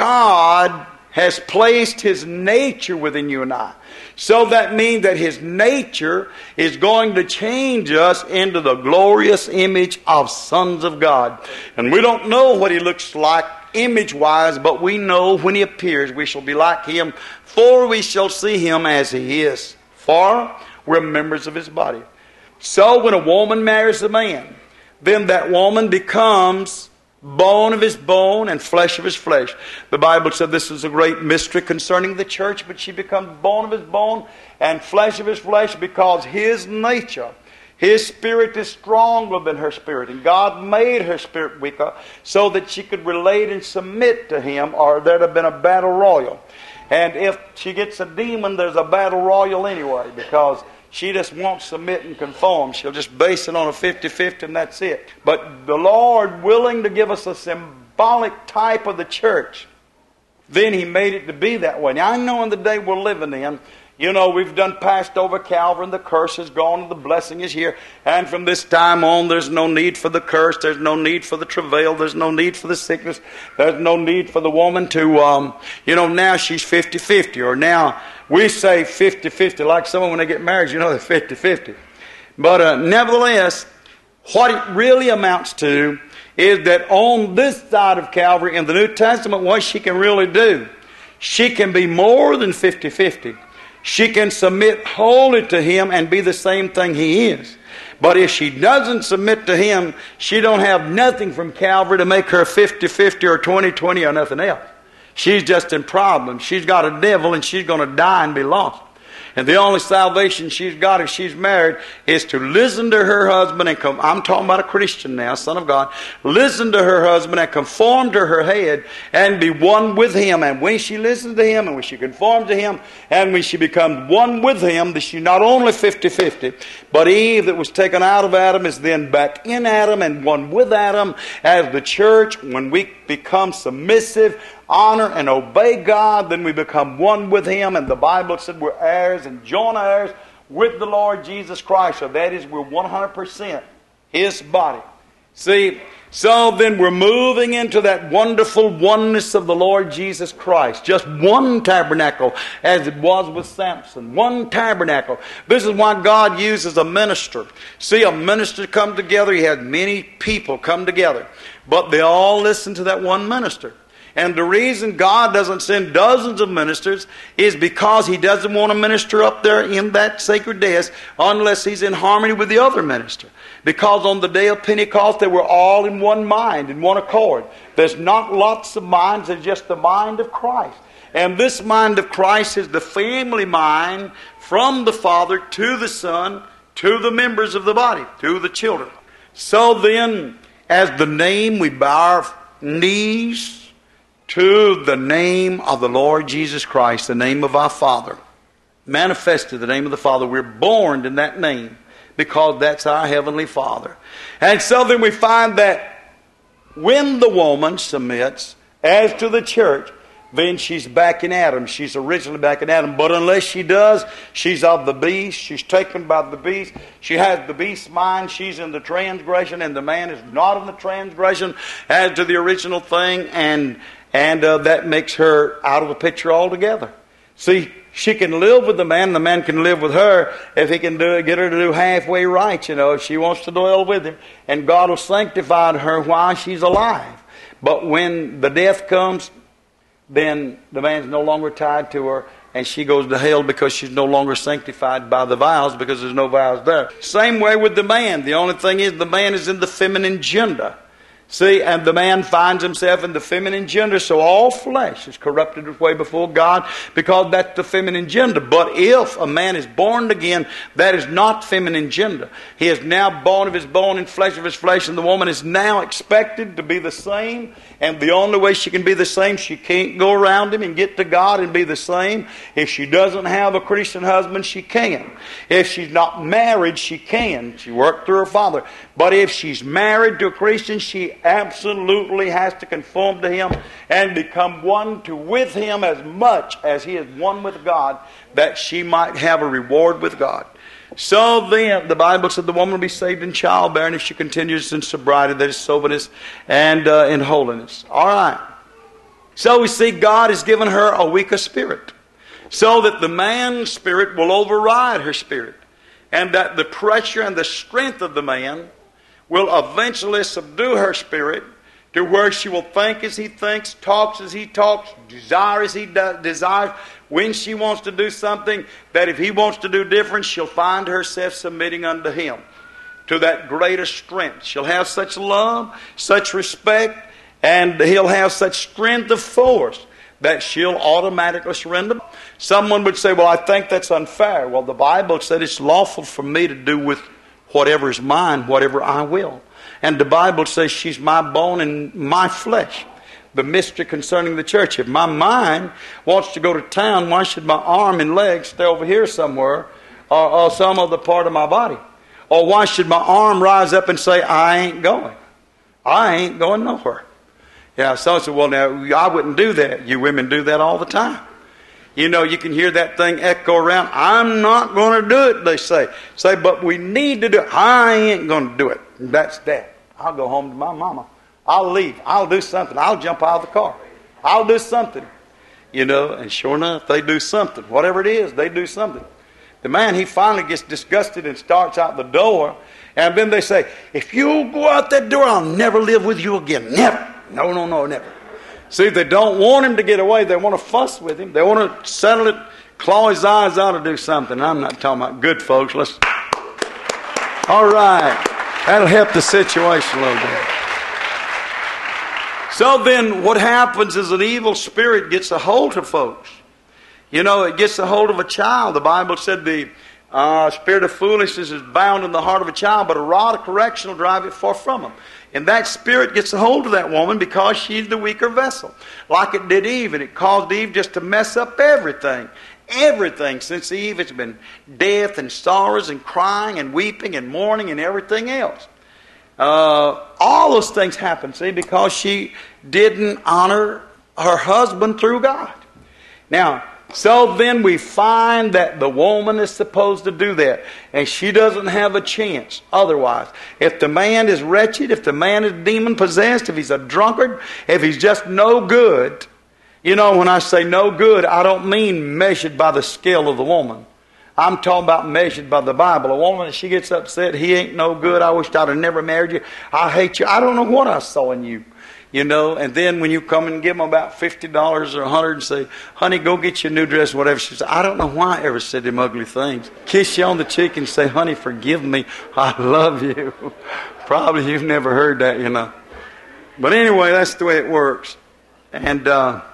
[SPEAKER 1] God has placed His nature within you and I. So that means that His nature is going to change us into the glorious image of sons of God. And we don't know what He looks like image-wise, but we know when He appears we shall be like Him, for we shall see Him as He is. For we're members of His body. So when a woman marries a man, then that woman becomes bone of his bone and flesh of his flesh. The Bible said this is a great mystery concerning the church, but she becomes bone of his bone and flesh of his flesh because his nature, his spirit is stronger than her spirit. And God made her spirit weaker so that she could relate and submit to Him, or there'd have been a battle royal. And if she gets a demon, there's a battle royal anyway, because she just won't submit and conform. She'll just base it on a 50-50 and that's it. But the Lord, willing to give us a symbolic type of the church, then He made it to be that way. Now I know in the day we're living in, we've done passed over Calvary and the curse is gone and the blessing is here. And from this time on, there's no need for the curse. There's no need for the travail. There's no need for the sickness. There's no need for the woman to, now she's 50-50. Or now we say 50-50. Like someone when they get married, they're 50-50. But nevertheless, what it really amounts to is that on this side of Calvary in the New Testament, what she can really do, she can be more than 50-50. She can submit wholly to Him and be the same thing He is. But if she doesn't submit to Him, she don't have nothing from Calvary to make her 50-50 or 20-20 or nothing else. She's just in problems. She's got a devil and she's going to die and be lost. And the only salvation she's got if she's married is to listen to her husband and come. I'm talking about a Christian now, son of God. Listen to her husband and conform to her head and be one with him. And when she listens to him and when she conforms to him and when she becomes one with him, that she's not only 50-50, but Eve that was taken out of Adam is then back in Adam and one with Adam as the church. When we become submissive, honor and obey God, then we become one with Him. And the Bible said we're heirs and joint heirs with the Lord Jesus Christ. So that is, we're 100% His body. See, so then we're moving into that wonderful oneness of the Lord Jesus Christ. Just one tabernacle, as it was with Samson. One tabernacle. This is why God uses a minister. See, a minister come together. He had many people come together, but they all listen to that one minister. And the reason God doesn't send dozens of ministers is because He doesn't want to minister up there in that sacred desk unless He's in harmony with the other minister. Because on the day of Pentecost, they were all in one mind, in one accord. There's not lots of minds, there's just the mind of Christ. And this mind of Christ is the family mind from the Father to the Son, to the members of the body, to the children. So then, as the name, we bow our knees to the name of the Lord Jesus Christ, the name of our Father. Manifested the name of the Father. We're born in that name because that's our Heavenly Father. And so then we find that when the woman submits as to the church, then she's back in Adam. She's originally back in Adam. But unless she does, she's of the beast. She's taken by the beast. She has the beast's mind. She's in the transgression, and the man is not in the transgression as to the original thing. And that makes her out of the picture altogether. See, she can live with the man can live with her if he can get her to do halfway right, if she wants to dwell with him. And God will sanctify her while she's alive. But when the death comes, then the man's no longer tied to her, and she goes to hell because she's no longer sanctified by the vows, because there's no vows there. Same way with the man. The only thing is the man is in the feminine gender. See, and the man finds himself in the feminine gender, so all flesh is corrupted its way before God because that's the feminine gender. But if a man is born again, that is not feminine gender. He is now bone of his bone and flesh of his flesh, and the woman is now expected to be the same. And the only way she can be the same, she can't go around him and get to God and be the same. If she doesn't have a Christian husband, she can. If she's not married, she can. She worked through her father. But if she's married to a Christian, she absolutely has to conform to him and become one with him as much as he is one with God, that she might have a reward with God. So then, the Bible said the woman will be saved in childbearing if she continues in sobriety, that is, soberness, and in holiness. All right. So we see God has given her a weaker spirit, so that the man's spirit will override her spirit, and that the pressure and the strength of the man will eventually subdue her spirit to where she will think as he thinks, talks as he talks, desire as he desires. When she wants to do something, that if he wants to do different, she'll find herself submitting unto him to that greater strength. She'll have such love, such respect, and he'll have such strength of force that she'll automatically surrender. Someone would say, well, I think that's unfair. Well, the Bible said it's lawful for me to do with whatever is mine, whatever I will. And the Bible says she's my bone and my flesh. The mystery concerning the church. If my mind wants to go to town, why should my arm and leg stay over here somewhere, or some other part of my body? Or why should my arm rise up and say, I ain't going? I ain't going nowhere. Yeah, so I said, well, now, I wouldn't do that. You women do that all the time. You know, you can hear that thing echo around. I'm not going to do it, they say. Say, but we need to do it. I ain't going to do it. That's that. I'll go home to my mama. I'll leave. I'll do something. I'll jump out of the car. I'll do something. You know, and sure enough, they do something. Whatever it is, they do something. The man, he finally gets disgusted and starts out the door. And then they say, if you go out that door, I'll never live with you again. Never. No, never. See, they don't want him to get away. They want to fuss with him. They want to settle it, claw his eyes out, or do something. I'm not talking about good folks. All right. That'll help the situation a little bit. So then what happens is an evil spirit gets a hold of folks. You know, it gets a hold of a child. The Bible said the spirit of foolishness is bound in the heart of a child, but a rod of correction will drive it far from him. And that spirit gets a hold of that woman because she's the weaker vessel. Like it did Eve, and it caused Eve just to mess up everything. Everything since Eve, it's been death and sorrows and crying and weeping and mourning and everything else. All those things happen, see, because she didn't honor her husband through God. Now, so then we find that the woman is supposed to do that. And she doesn't have a chance otherwise. If the man is wretched, if the man is demon-possessed, if he's a drunkard, if he's just no good. You know, when I say no good, I don't mean measured by the scale of the woman. I'm talking about measured by the Bible. A woman, if she gets upset, he ain't no good, I wish I'd have never married you, I hate you, I don't know what I saw in you. You know, and then when you come and give them about $50 or $100 and say, honey, go get your new dress, whatever. She says, I don't know why I ever said them ugly things. Kiss you on the cheek and say, honey, forgive me. I love you. Probably you've never heard that, you know. But anyway, that's the way it works. And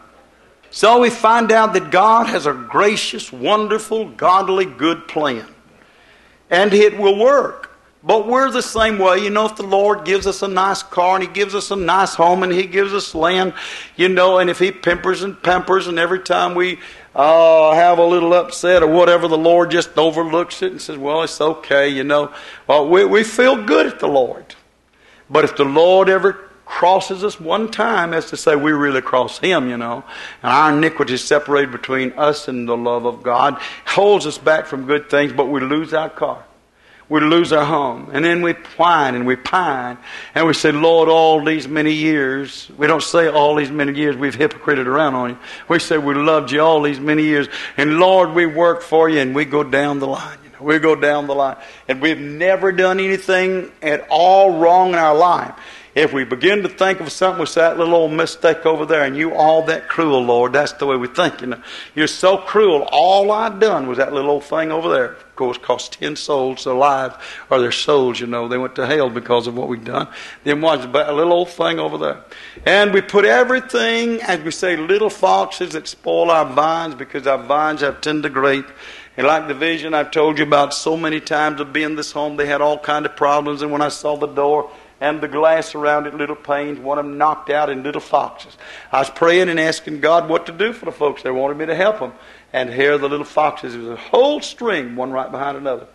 [SPEAKER 1] so we find out that God has a gracious, wonderful, godly, good plan. And it will work. But we're the same way. You know, if the Lord gives us a nice car and He gives us a nice home and He gives us land, you know, and if He pampers and every time we have a little upset or whatever, the Lord just overlooks it and says, well, it's okay, you know. Well, we feel good at the Lord. But if the Lord ever crosses us one time, as to say we really cross Him, you know, and our iniquity is separated between us and the love of God, holds us back from good things, but we lose our car. We lose our home. And then we whine and we pine. And we say, Lord, all these many years. We don't say all these many years we've hypocrited around on you. We say we loved you all these many years. And Lord, we worked for you. And we go down the line. You know, we go down the line. And we've never done anything at all wrong in our life. If we begin to think of something, we say, that little old mistake over there, and you all that cruel, Lord. That's the way we think. You know, you're so cruel. All I'd done was that little old thing over there. Of course, cost 10 souls alive, or their souls, you know. They went to hell because of what we've done. Then watch a little old thing over there. And we put everything, as we say, little foxes that spoil our vines, because our vines have tender grape. And like the vision I've told you about so many times of being this home, they had all kind of problems. And when I saw the door and the glass around it, little panes, one of them knocked out in little foxes. I was praying and asking God what to do for the folks. They wanted me to help them. And here are the little foxes. There was a whole string, one right behind another.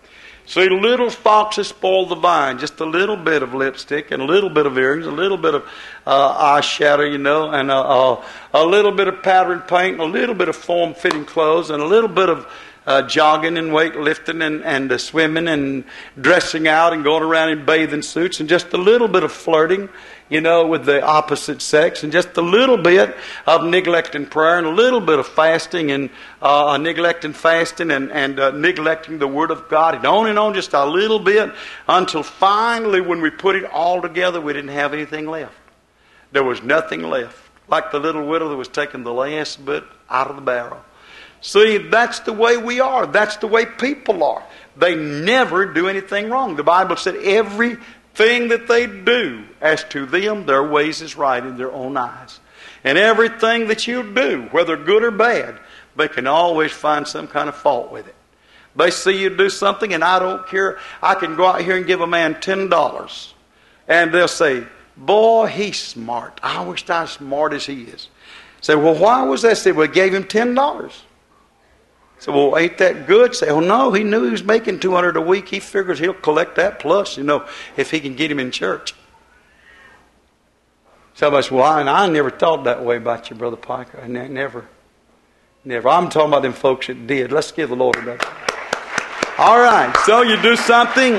[SPEAKER 1] See, little foxes spoil the vine. Just a little bit of lipstick and a little bit of earrings, a little bit of eyeshadow, and a little bit of powder and paint, and a little bit of form-fitting clothes, and a little bit of jogging and weightlifting and swimming and dressing out and going around in bathing suits, and just a little bit of flirting, with the opposite sex, and just a little bit of neglecting prayer, and a little bit of fasting, and neglecting fasting, and neglecting the Word of God, and on, just a little bit, until finally, when we put it all together, we didn't have anything left. There was nothing left. Like the little widow that was taking the last bit out of the barrel. See, that's the way we are. That's the way people are. They never do anything wrong. The Bible said everything that they do, as to them, their ways is right in their own eyes. And everything that you do, whether good or bad, they can always find some kind of fault with it. They see you do something, and I don't care. I can go out here and give a man $10, and they'll say, boy, he's smart. I wish I was smart as he is. Say, well, why was that? I said, well, we gave him $10. So, well, ain't that good? Say, oh, no, he knew he was making $200 a week. He figures he'll collect that plus, if he can get him in church. Somebody said, well, I never thought that way about you, Brother Piker. I never. I'm talking about them folks that did. Let's give the Lord a praise. All right, so you do something,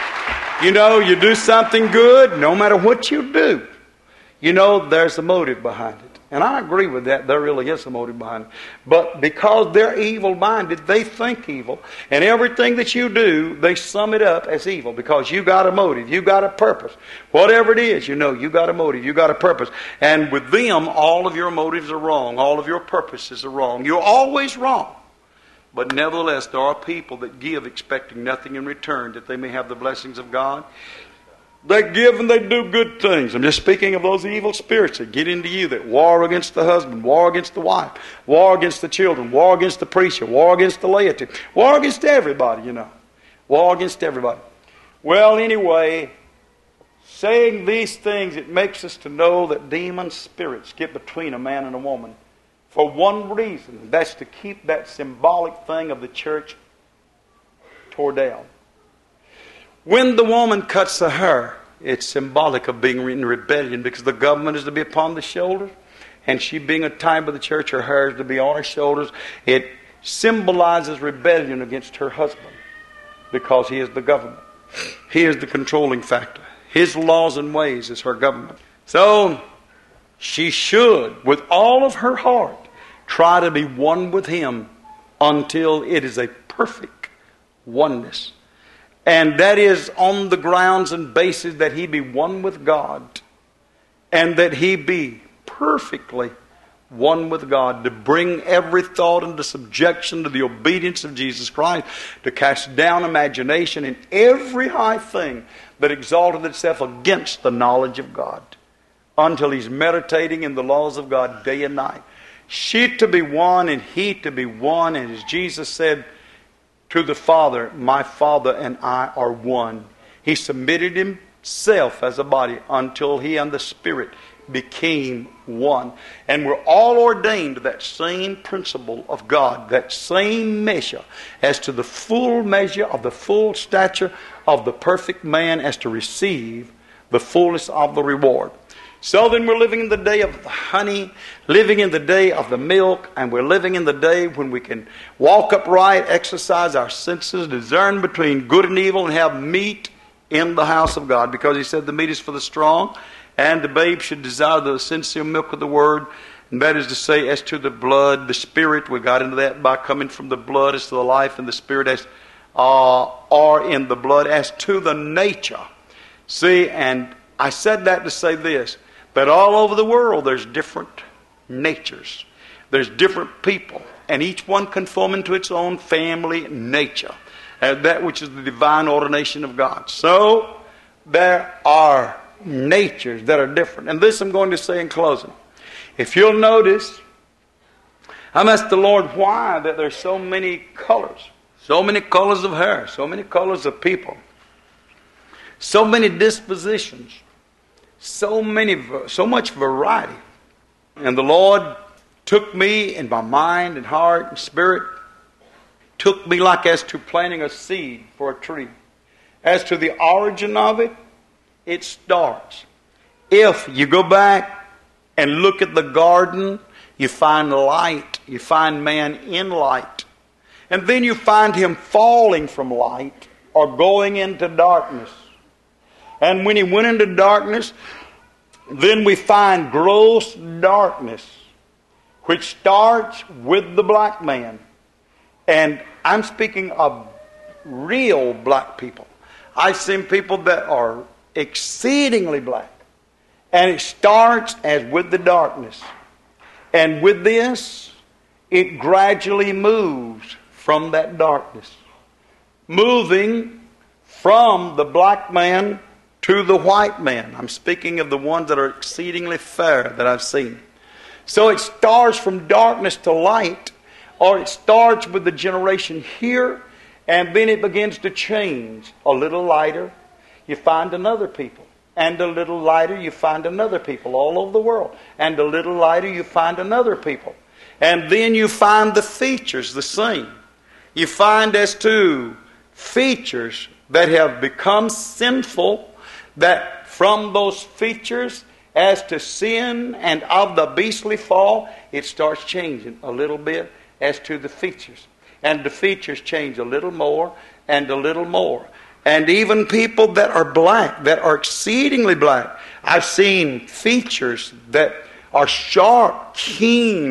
[SPEAKER 1] you do something good, no matter what you do. There's a motive behind it. And I agree with that. There really is a motive behind it. But because they're evil-minded, they think evil. And everything that you do, they sum it up as evil. Because you got a motive. You got a purpose. Whatever it is, you got a motive. You got a purpose. And with them, all of your motives are wrong. All of your purposes are wrong. You're always wrong. But nevertheless, there are people that give expecting nothing in return, that they may have the blessings of God. They give and they do good things. I'm just speaking of those evil spirits that get into you, that war against the husband, war against the wife, war against the children, war against the preacher, war against the laity, war against everybody, War against everybody. Well, anyway, saying these things, it makes us to know that demon spirits get between a man and a woman for one reason. That's to keep that symbolic thing of the church tore down. When the woman cuts the hair, it's symbolic of being in rebellion, because the government is to be upon the shoulders, and she being a type of the church, her hair is to be on her shoulders. It symbolizes rebellion against her husband, because he is the government. He is the controlling factor. His laws and ways is her government. So she should, with all of her heart, try to be one with him until it is a perfect oneness. And that is on the grounds and basis that he be one with God, and that he be perfectly one with God, to bring every thought into subjection to the obedience of Jesus Christ, to cast down imagination and every high thing that exalted itself against the knowledge of God, until he's meditating in the laws of God day and night. She to be one and he to be one, and as Jesus said to the Father, my Father and I are one. He submitted himself as a body until he and the Spirit became one. And we're all ordained to that same principle of God, that same measure, as to the full measure of the full stature of the perfect man, as to receive the fullness of the reward. So then we're living in the day of the honey, living in the day of the milk, and we're living in the day when we can walk upright, exercise our senses, discern between good and evil, and have meat in the house of God. Because he said the meat is for the strong, and the babe should desire the sincere milk of the word. And that is to say, as to the blood, the spirit, we got into that by coming from the blood as to the life, and the spirit as are in the blood as to the nature. See, and I said that to say this, that all over the world there's different natures. There's different people, and each one conforming to its own family nature, that which is the divine ordination of God. So there are natures that are different. And this I'm going to say in closing. If you'll notice, I'm asked the Lord why that there's so many colors of hair, so many colors of people, so many dispositions, so much variety. And the Lord took me in my mind and heart and spirit took me like as to planting a seed for a tree. As to the origin of it, it starts. If you go back and look at the garden, you find light. You find man in light. And then you find him falling from light or going into darkness. And when he went into darkness, then we find gross darkness, which starts with the black man. And I'm speaking of real black people. I've seen people that are exceedingly black. And it starts as with the darkness. And with this, it gradually moves from that darkness. Moving from the black man to the white man. I'm speaking of the ones that are exceedingly fair that I've seen. So it starts from darkness to light, or it starts with the generation here, and then it begins to change. A little lighter, you find another people. And a little lighter, you find another people all over the world. And a little lighter, you find another people. And then you find the features the same. You find as to features that have become sinful, that from those features as to sin and of the beastly fall, it starts changing a little bit as to the features. And the features change a little more and a little more. And even people that are black, that are exceedingly black, I've seen features that are sharp, keen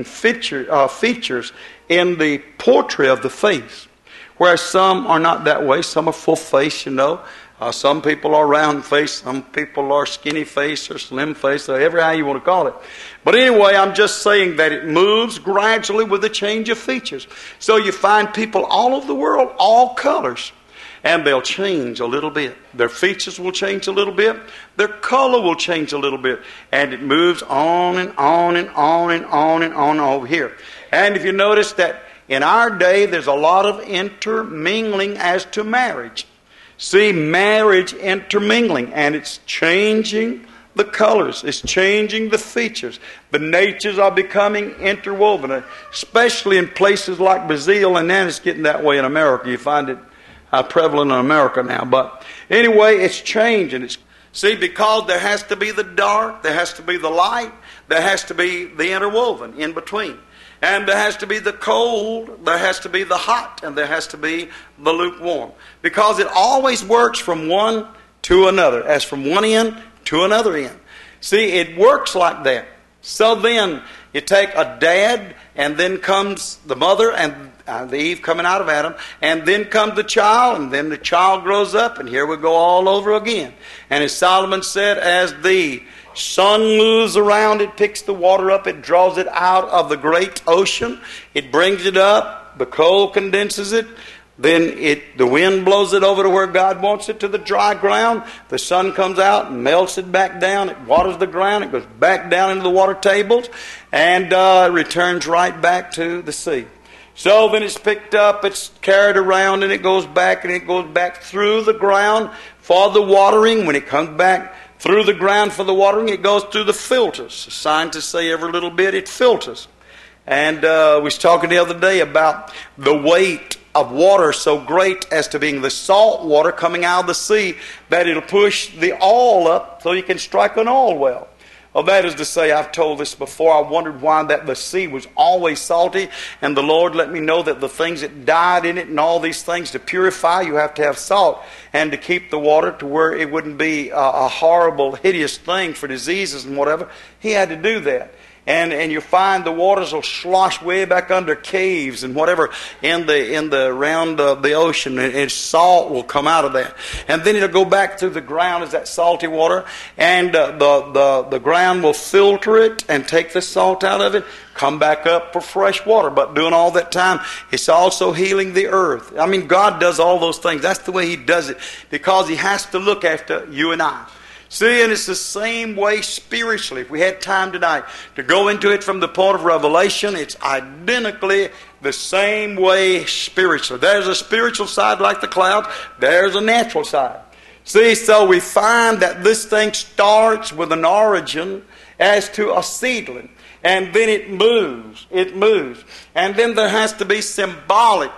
[SPEAKER 1] features in the portrait of the face. Whereas some are not that way. Some are full face, you know. Some people are round face. Some people are skinny face or slim face, or however how you want to call it. But anyway, I'm just saying that it moves gradually with a change of features. So you find people all over the world, all colors. And they'll change a little bit. Their features will change a little bit. Their color will change a little bit. And it moves on and on and on and on and on over here. And if you notice that in our day, there's a lot of intermingling as to marriage. See, marriage intermingling. And it's changing the colors. It's changing the features. The natures are becoming interwoven. Especially in places like Brazil. And then it's getting that way in America. You find it prevalent in America now. But anyway, it's changing. See, because there has to be the dark, there has to be the light, there has to be the interwoven in between. And there has to be the cold, there has to be the hot, and there has to be the lukewarm. Because it always works from one to another, as from one end to another end. See, it works like that. So then, you take a dad, and then comes the mother, and the Eve coming out of Adam, and then comes the child, and then the child grows up, and here we go all over again. And as Solomon said, as the sun moves around, it picks the water up, it draws it out of the great ocean, it brings it up, the cold condenses it, then the wind blows it over to where God wants it, to the dry ground. The sun comes out and melts it back down. It waters the ground. It goes back down into the water tables and returns right back to the sea. So then it's picked up, it's carried around, and it goes back through the ground for the watering. When it comes back through the ground for the watering, it goes through the filters. Scientists say every little bit it filters. And we was talking the other day about the weight of water so great as to being the salt water coming out of the sea, that it'll push the oil up so you can strike an oil well. Well, that is to say, I've told this before, I wondered why that the sea was always salty, and the Lord let me know that the things that died in it and all these things, to purify, you have to have salt, and to keep the water to where it wouldn't be a horrible, hideous thing for diseases and whatever. He had to do that. And you find the waters will slosh way back under caves and whatever in the around the ocean, and salt will come out of that. And then it'll go back through the ground as that salty water, and the ground will filter it and take the salt out of it, come back up for fresh water. But doing all that time, it's also healing the earth. I mean, God does all those things. That's the way He does it, because He has to look after you and I. See, and it's the same way spiritually. If we had time tonight to go into it from the point of revelation, it's identically the same way spiritually. There's a spiritual side like the clouds. There's a natural side. See, so we find that this thing starts with an origin as to a seedling. And then it moves. It moves. And then there has to be symbolics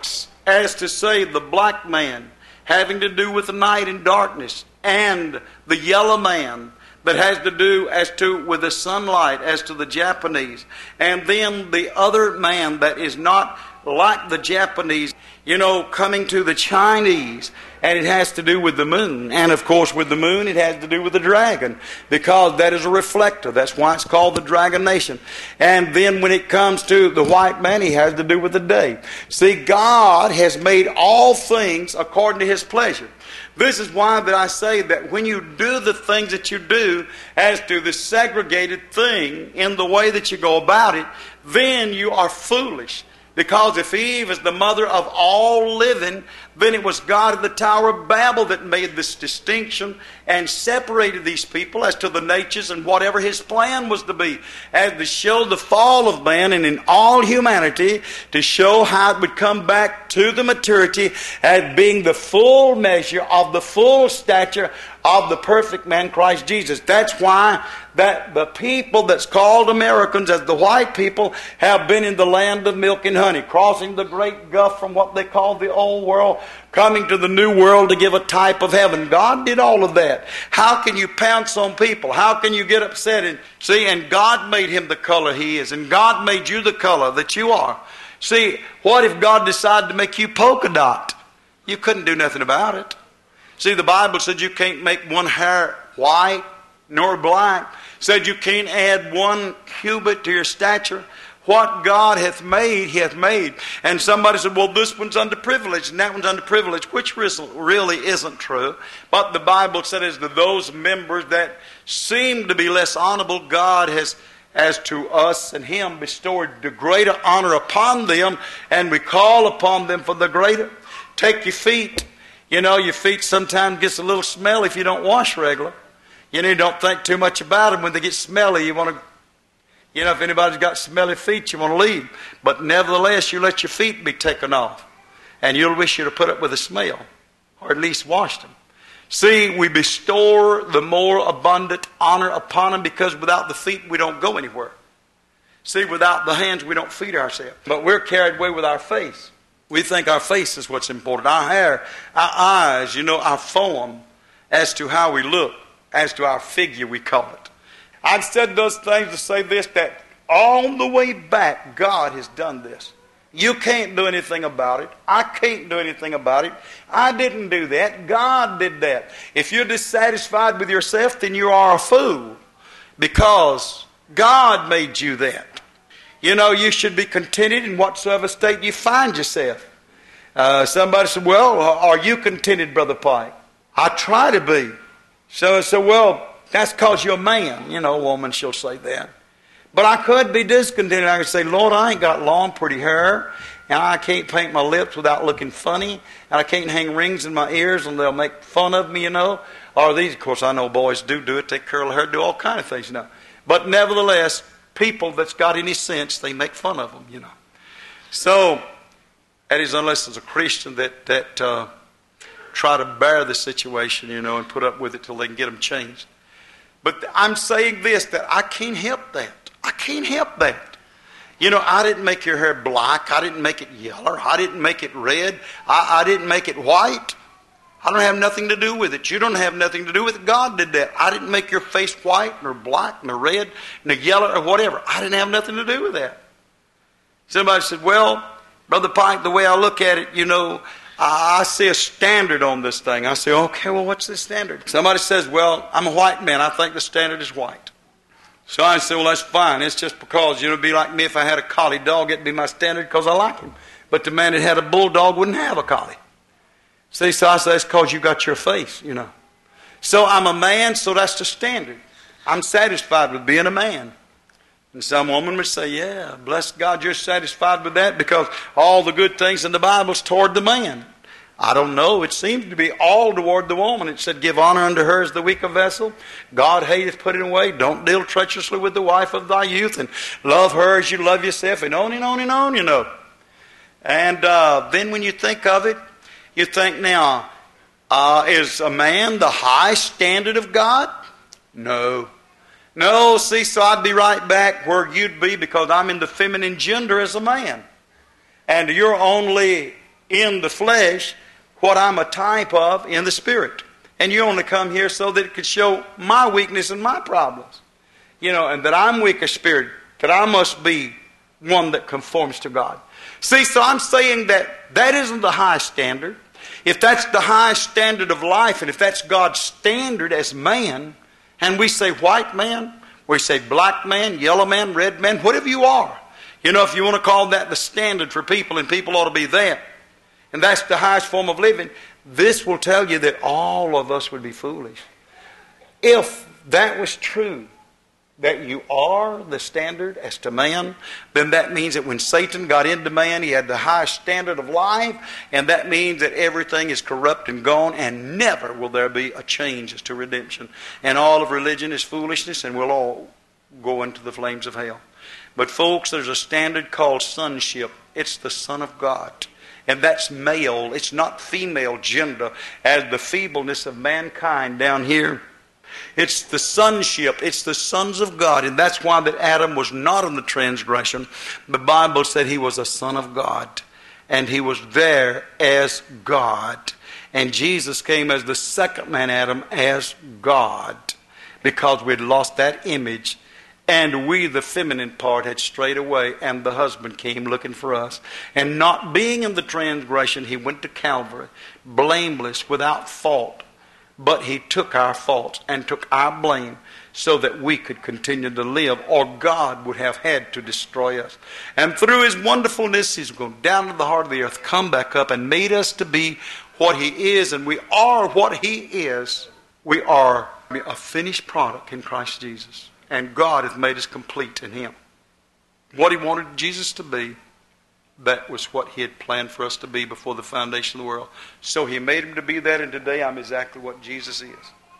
[SPEAKER 1] as to say the black man having to do with the night and darkness, and the yellow man that has to do as to with the sunlight, as to the Japanese, and then the other man that is not like the Japanese, coming to the Chinese, and it has to do with the moon. And of course with the moon it has to do with the dragon, because that is a reflector. That's why it's called the Dragon Nation. And then when it comes to the white man, he has to do with the day. See, God has made all things according to His pleasure. This is why that I say that when you do the things that you do as to the segregated thing in the way that you go about it, then you are foolish. Because if Eve is the mother of all living, then it was God of the Tower of Babel that made this distinction and separated these people as to the natures and whatever His plan was to be, as to show the fall of man and in all humanity, to show how it would come back to the maturity as being the full measure of the full stature of the perfect man Christ Jesus. That's why that the people that's called Americans, as the white people, have been in the land of milk and honey, crossing the great gulf from what they call the old world, coming to the new world to give a type of heaven. God did all of that. How can you pounce on people? How can you get upset? And God made him the color he is, and God made you the color that you are. See, what if God decided to make you polka dot? You couldn't do nothing about it. See, the Bible said you can't make one hair white nor black. Said you can't add one cubit to your stature. What God hath made, He hath made. And somebody said, well, this one's underprivileged and that one's underprivileged, which really isn't true. But the Bible said as to those members that seem to be less honorable, God has, as to us and Him, bestowed the greater honor upon them, and we call upon them for the greater. Take your feet. Your feet sometimes gets a little smelly if you don't wash regular. You don't think too much about them. When they get smelly, you want to, if anybody's got smelly feet, you want to leave. But nevertheless, you let your feet be taken off. And you'll wish you'd have put up with the smell, or at least washed them. See, we bestow the more abundant honor upon them, because without the feet, we don't go anywhere. See, without the hands, we don't feed ourselves. But we're carried away with our face. We think our face is what's important. Our hair, our eyes, our form, as to how we look, as to our figure, we call it. I've said those things to say this, that all the way back, God has done this. You can't do anything about it. I can't do anything about it. I didn't do that. God did that. If you're dissatisfied with yourself, then you are a fool, because God made you that. You should be contented in whatsoever state you find yourself. Somebody said, well, are you contented, Brother Pike? I try to be. So, well, that's because you're a man. A woman, she'll say that. But I could be discontented. I could say, Lord, I ain't got long, pretty hair, and I can't paint my lips without looking funny, and I can't hang rings in my ears and they'll make fun of me, Or these, of course, I know boys do it. They curl their hair, do all kind of things, But nevertheless, people that's got any sense, they make fun of them, So, that is unless it's a Christian that try to bear the situation, and put up with it till they can get them changed. But I'm saying this, that I can't help that. I can't help that. I didn't make your hair black. I didn't make it yellow. I didn't make it red. I didn't make it white. I don't have nothing to do with it. You don't have nothing to do with it. God did that. I didn't make your face white, nor black, nor red, nor yellow, or whatever. I didn't have nothing to do with that. Somebody said, well, Brother Pike, the way I look at it, I see a standard on this thing. I say, okay, well, what's the standard? Somebody says, well, I'm a white man. I think the standard is white. So I say, well, that's fine. It's just because, it'd be like me if I had a collie dog. It'd be my standard because I like him. But the man that had a bulldog wouldn't have a collie. See, so I say, that's because you got your face, So I'm a man, so that's the standard. I'm satisfied with being a man. And some woman would say, yeah, bless God, you're satisfied with that because all the good things in the Bible is toward the man. I don't know. It seems to be all toward the woman. It said, give honor unto her as the weaker vessel. God hateth putting away. Don't deal treacherously with the wife of thy youth, and love her as you love yourself, and on and on and on, And then when you think of it, you think now, is a man the high standard of God? No. No, see, so I'd be right back where you'd be because I'm in the feminine gender as a man. And you're only in the flesh what I'm a type of in the spirit. And you only come here so that it could show my weakness and my problems. And that I'm weak of spirit, that I must be one that conforms to God. See, so I'm saying that isn't the high standard. If that's the high standard of life, and if that's God's standard as man, and we say white man, we say black man, yellow man, red man, whatever you are. If you want to call that the standard for people, and people ought to be there, and that's the highest form of living, this will tell you that all of us would be foolish. If that was true, that you are the standard as to man, then that means that when Satan got into man, he had the highest standard of life, and that means that everything is corrupt and gone, and never will there be a change as to redemption. And all of religion is foolishness, and we'll all go into the flames of hell. But folks, there's a standard called sonship. It's the Son of God. And that's male. It's not female gender as the feebleness of mankind down here. It's the sonship. It's the sons of God. And that's why that Adam was not in the transgression. The Bible said he was a son of God. And he was there as God. And Jesus came as the second man, Adam, as God. Because we'd lost that image. And we, the feminine part, had strayed away. And the husband came looking for us. And not being in the transgression, he went to Calvary, blameless, without fault. But he took our faults and took our blame so that we could continue to live, or God would have had to destroy us. And through his wonderfulness, he's gone down to the heart of the earth, come back up, and made us to be what he is. And we are what he is. We are a finished product in Christ Jesus. And God hath made us complete in him. What he wanted Jesus to be, that was what he had planned for us to be before the foundation of the world. So he made him to be that, and today I'm exactly what Jesus is.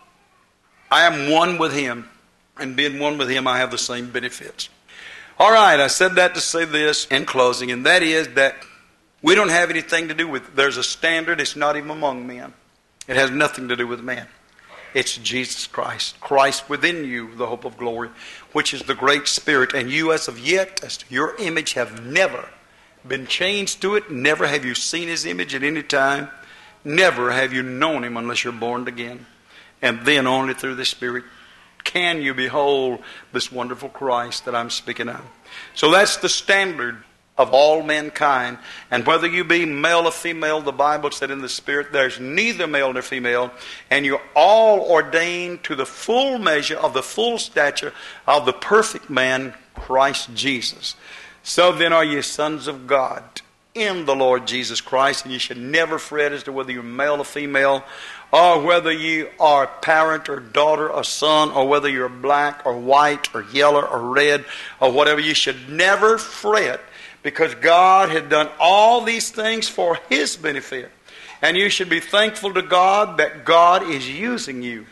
[SPEAKER 1] I am one with him, and being one with him, I have the same benefits. All right, I said that to say this in closing, and that is that we don't have anything to do with, there's a standard, it's not even among men. It has nothing to do with man. It's Jesus Christ. Christ within you, the hope of glory, which is the great Spirit. And you as of yet, as to your image, have never been changed to it. Never have you seen his image at any time. Never have you known him unless you're born again. And then only through the Spirit can you behold this wonderful Christ that I'm speaking of. So that's the standard of all mankind. And whether you be male or female, the Bible said in the Spirit, there's neither male nor female. And you're all ordained to the full measure of the full stature of the perfect man, Christ Jesus. So then are ye sons of God in the Lord Jesus Christ. And you should never fret as to whether you're male or female, or whether you are parent or daughter or son, or whether you're black or white or yellow or red or whatever. You should never fret, because God had done all these things for his benefit. And you should be thankful to God that God is using you.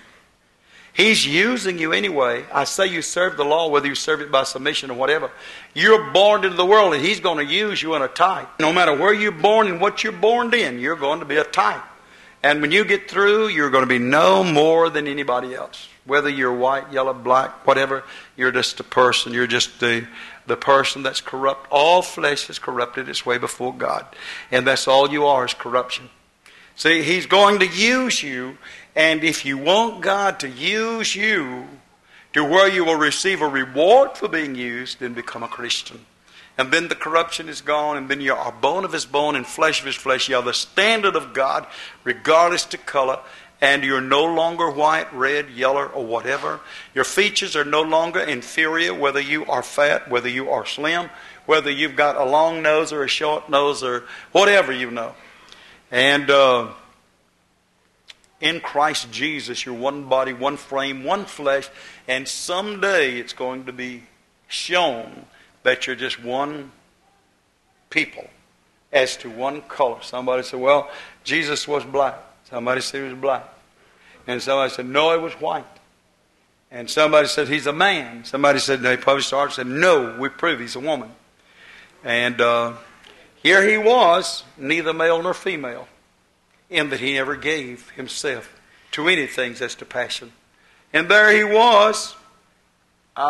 [SPEAKER 1] He's using you anyway. I say you serve the law, whether you serve it by submission or whatever. You're born into the world, and he's going to use you in a type. No matter where you're born and what you're born in, you're going to be a type. And when you get through, you're going to be no more than anybody else. Whether you're white, yellow, black, whatever, you're just a person. You're just the person that's corrupt. All flesh is corrupted its way before God. And that's all you are, is corruption. See, he's going to use you. And if you want God to use you to where you will receive a reward for being used, then become a Christian. And then the corruption is gone, and then you are bone of his bone and flesh of his flesh. You are the standard of God, regardless to color. And you're no longer white, red, yellow, or whatever. Your features are no longer inferior, whether you are fat, whether you are slim, whether you've got a long nose or a short nose, or whatever you know. And in Christ Jesus, you're one body, one frame, one flesh. And someday it's going to be shown that you're just one people as to one color. Somebody said, well, Jesus was black. Somebody said he was black. And somebody said, no, he was white. And somebody said, he's a man. Somebody said, they published an article, said, no, we prove he's a woman. And here he was, neither male nor female, in that he never gave himself to anything as to passion. And there he was,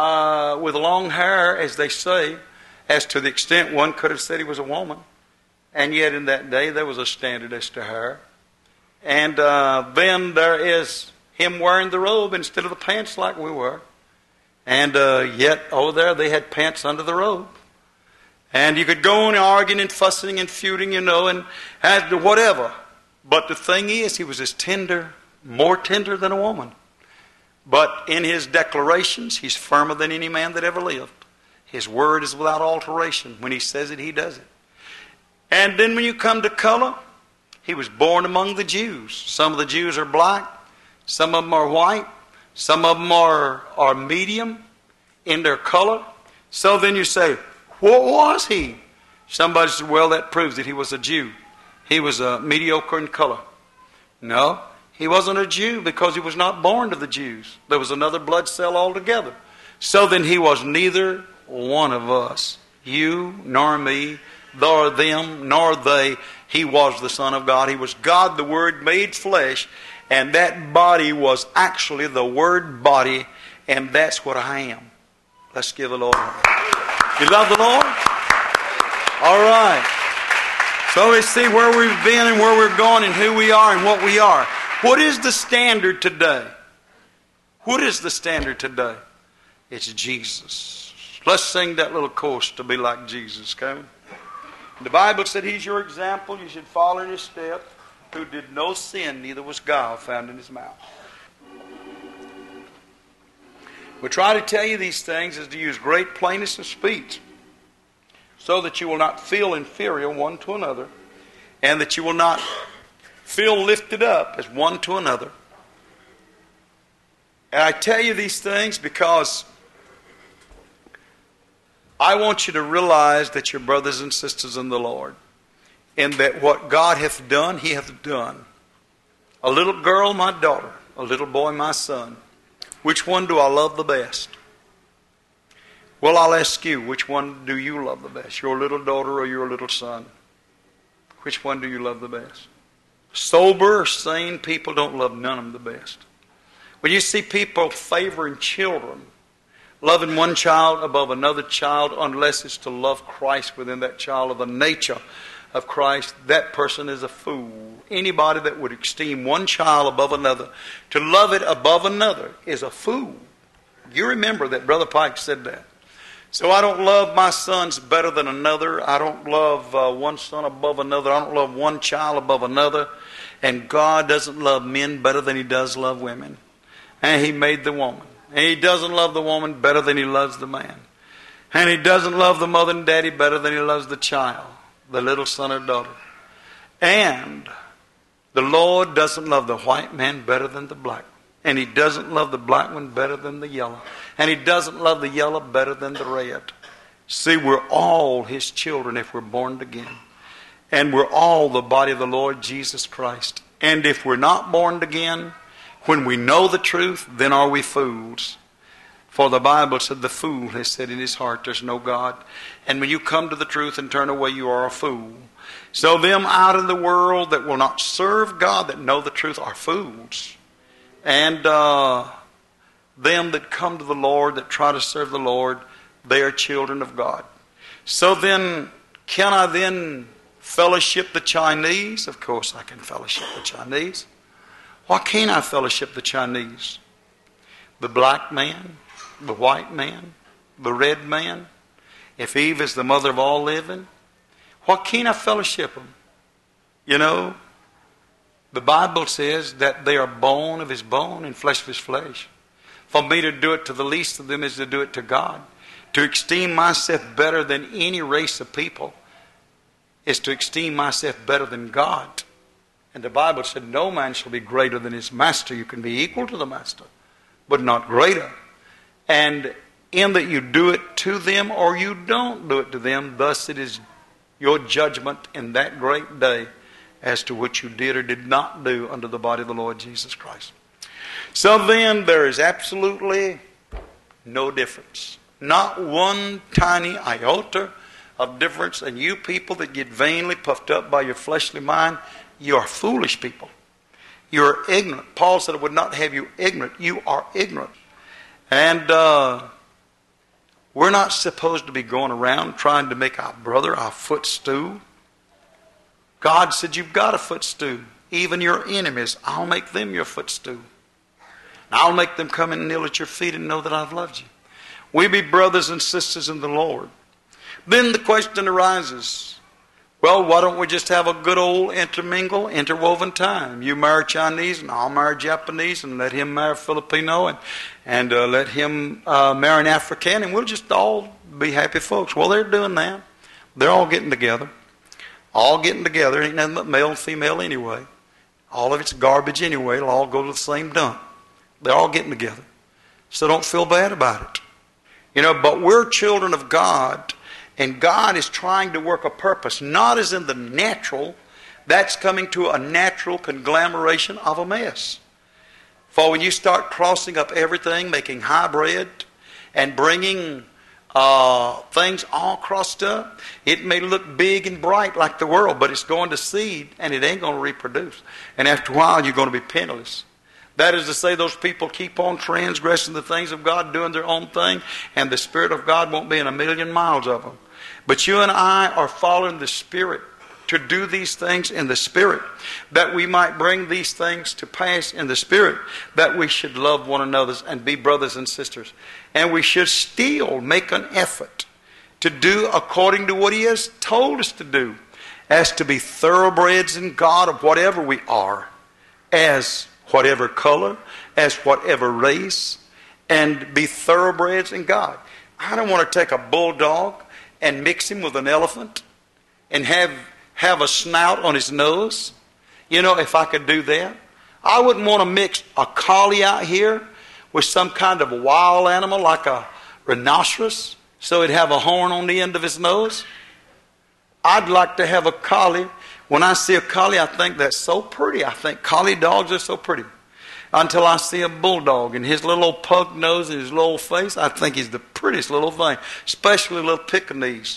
[SPEAKER 1] with long hair, as they say, as to the extent one could have said he was a woman. And yet in that day there was a standard as to her. And then there is him wearing the robe instead of the pants like we were. And yet over there they had pants under the robe. And you could go on arguing and fussing and feuding, and had whatever. But the thing is, he was as tender, more tender than a woman. But in his declarations, he's firmer than any man that ever lived. His word is without alteration. When he says it, he does it. And then when you come to color, he was born among the Jews. Some of the Jews are black. Some of them are white. Some of them are medium in their color. So then you say, what was he? Somebody said, well, that proves that he was a Jew. He was mediocre in color. No, he wasn't a Jew because he was not born to the Jews. There was another blood cell altogether. So then he was neither one of us. You, nor me, nor them, nor they. He was the Son of God. He was God, the Word made flesh. And that body was actually the Word body. And that's what I am. Let's give the Lord. You love the Lord? All right. So we see where we've been and where we're going and who we are and what we are. What is the standard today? What is the standard today? It's Jesus. Let's sing that little chorus to be like Jesus, okay? The Bible said He's your example. You should follow in His steps. Who did no sin, neither was guile found in His mouth. We try to tell you these things is to use great plainness of speech so that you will not feel inferior one to another and that you will not feel lifted up as one to another. And I tell you these things because I want you to realize that you're brothers and sisters in the Lord and that what God hath done, He hath done. A little girl, my daughter. A little boy, my son. Which one do I love the best? Well, I'll ask you, which one do you love the best? Your little daughter or your little son? Which one do you love the best? Sober, sane people don't love none of them the best. When you see people favoring children, loving one child above another child, unless it's to love Christ within that child of the nature of Christ, that person is a fool. Anybody that would esteem one child above another, to love it above another, is a fool. You remember that Brother Pike said that. So I don't love my sons better than another. I don't love one son above another. I don't love one child above another. And God doesn't love men better than He does love women. And He made the woman. And He doesn't love the woman better than He loves the man. And He doesn't love the mother and daddy better than He loves the child, the little son or daughter. And the Lord doesn't love the white man better than the black. And He doesn't love the black one better than the yellow. And He doesn't love the yellow better than the red. See, we're all His children if we're born again. And we're all the body of the Lord Jesus Christ. And if we're not born again, when we know the truth, then are we fools. For the Bible said the fool has said in his heart, there's no God. And when you come to the truth and turn away, you are a fool. So them out in the world that will not serve God, that know the truth, are fools. And them that come to the Lord, that try to serve the Lord, they are children of God. So then, can I then fellowship the Chinese? Of course I can fellowship the Chinese. Why can't I fellowship the Chinese? The black man, the white man, the red man. If Eve is the mother of all living, why can't I fellowship them? You know, the Bible says that they are bone of His bone and flesh of His flesh. For me to do it to the least of them is to do it to God. To esteem myself better than any race of people is to esteem myself better than God. And the Bible said no man shall be greater than his master. You can be equal to the master, but not greater. And in that you do it to them or you don't do it to them, thus it is your judgment in that great day as to what you did or did not do unto the body of the Lord Jesus Christ. So then there is absolutely no difference. Not one tiny iota of difference. And you people that get vainly puffed up by your fleshly mind, you are foolish people. You are ignorant. Paul said, I would not have you ignorant. You are ignorant. And we're not supposed to be going around trying to make our brother our footstool. God said, you've got a footstool. Even your enemies, I'll make them your footstool. And I'll make them come and kneel at your feet and know that I've loved you. We be brothers and sisters in the Lord. Then the question arises, well, why don't we just have a good old interwoven time? You marry Chinese and I'll marry Japanese, and let him marry Filipino, and let him marry an African, and we'll just all be happy folks. Well, they're doing that. They're all getting together. All getting together. Ain't nothing but male and female anyway. All of it's garbage anyway. It'll all go to the same dump. They're all getting together. So don't feel bad about it. But we're children of God, and God is trying to work a purpose, not as in the natural. That's coming to a natural conglomeration of a mess. For when you start crossing up everything, making hybrid, and bringing things all crossed up, it may look big and bright like the world, but it's going to seed, and it ain't going to reproduce. And after a while, you're going to be penniless. That is to say, those people keep on transgressing the things of God, doing their own thing, and the Spirit of God won't be in a million miles of them. But you and I are following the Spirit to do these things in the Spirit, that we might bring these things to pass in the Spirit, that we should love one another and be brothers and sisters. And we should still make an effort to do according to what He has told us to do, as to be thoroughbreds in God of whatever we are, as whatever color, as whatever race, and be thoroughbreds in God. I don't want to take a bulldog and mix him with an elephant and have a snout on his nose. If I could do that. I wouldn't want to mix a collie out here with some kind of a wild animal like a rhinoceros, so he'd have a horn on the end of his nose. I'd like to have a collie. When I see a collie, I think that's so pretty. I think collie dogs are so pretty. Until I see a bulldog and his little old pug nose and his little old face, I think he's the prettiest little thing, especially little Pekingese.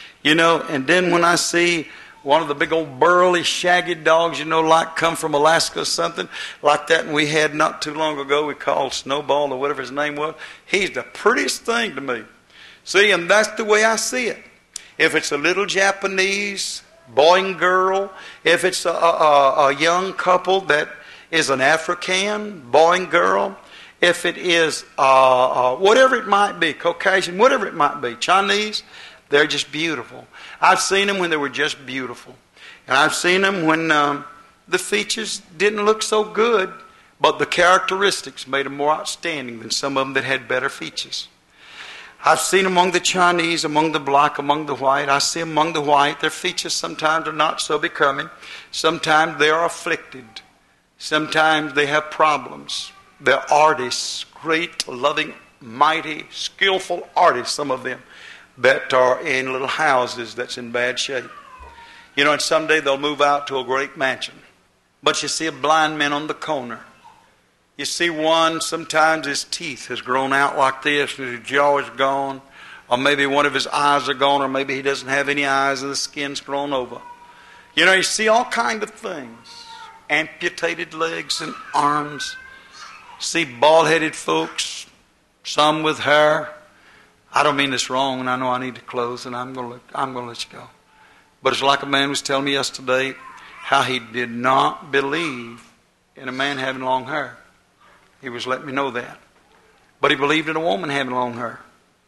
[SPEAKER 1] And then when I see one of the big old burly, shaggy dogs, like come from Alaska or something like that, and we had not too long ago, we called Snowball or whatever his name was, he's the prettiest thing to me. See, and that's the way I see it. If it's a little Japanese boy and girl, if it's a young couple that is an African boy and girl, if it is whatever it might be, Caucasian, whatever it might be, Chinese, they're just beautiful. I've seen them when they were just beautiful. And I've seen them when the features didn't look so good, but the characteristics made them more outstanding than some of them that had better features. I've seen among the Chinese, among the black, among the white. I see among the white, their features sometimes are not so becoming. Sometimes they are afflicted. Sometimes they have problems. They're artists, great, loving, mighty, skillful artists, some of them, that are in little houses that's in bad shape. And someday they'll move out to a great mansion. But you see a blind man on the corner. You see one, sometimes his teeth has grown out like this, and his jaw is gone, or maybe one of his eyes are gone, or maybe he doesn't have any eyes and the skin's grown over. You see all kinds of things. Amputated legs and arms. See bald-headed folks, some with hair. I don't mean this wrong, and I know I need to close, and I'm going to let you go. But it's like a man was telling me yesterday how he did not believe in a man having long hair. He was letting me know that. But he believed in a woman having long hair.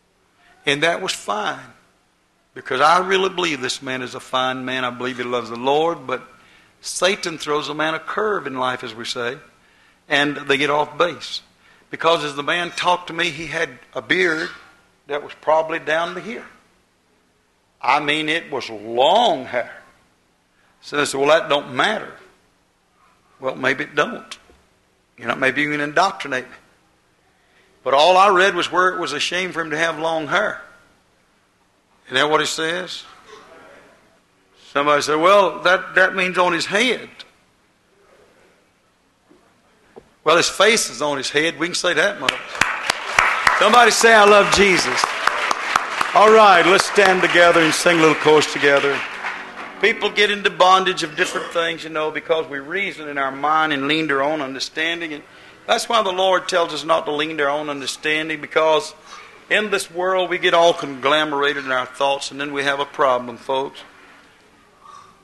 [SPEAKER 1] And that was fine. Because I really believe this man is a fine man. I believe he loves the Lord, but Satan throws a man a curve in life, as we say, and they get off base. Because as the man talked to me, he had a beard that was probably down to here. I mean, it was long hair. So I said, well, that don't matter. Well, maybe it don't. Maybe you can indoctrinate me. But all I read was where it was a shame for him to have long hair. Isn't that what it says? Somebody said, well, that means on his head. Well, his face is on his head. We can say that much. Somebody say, I love Jesus. All right, let's stand together and sing a little chorus together. People get into bondage of different things, because we reason in our mind and lean to our own understanding. And that's why the Lord tells us not to lean to our own understanding, because in this world we get all conglomerated in our thoughts, and then we have a problem, folks.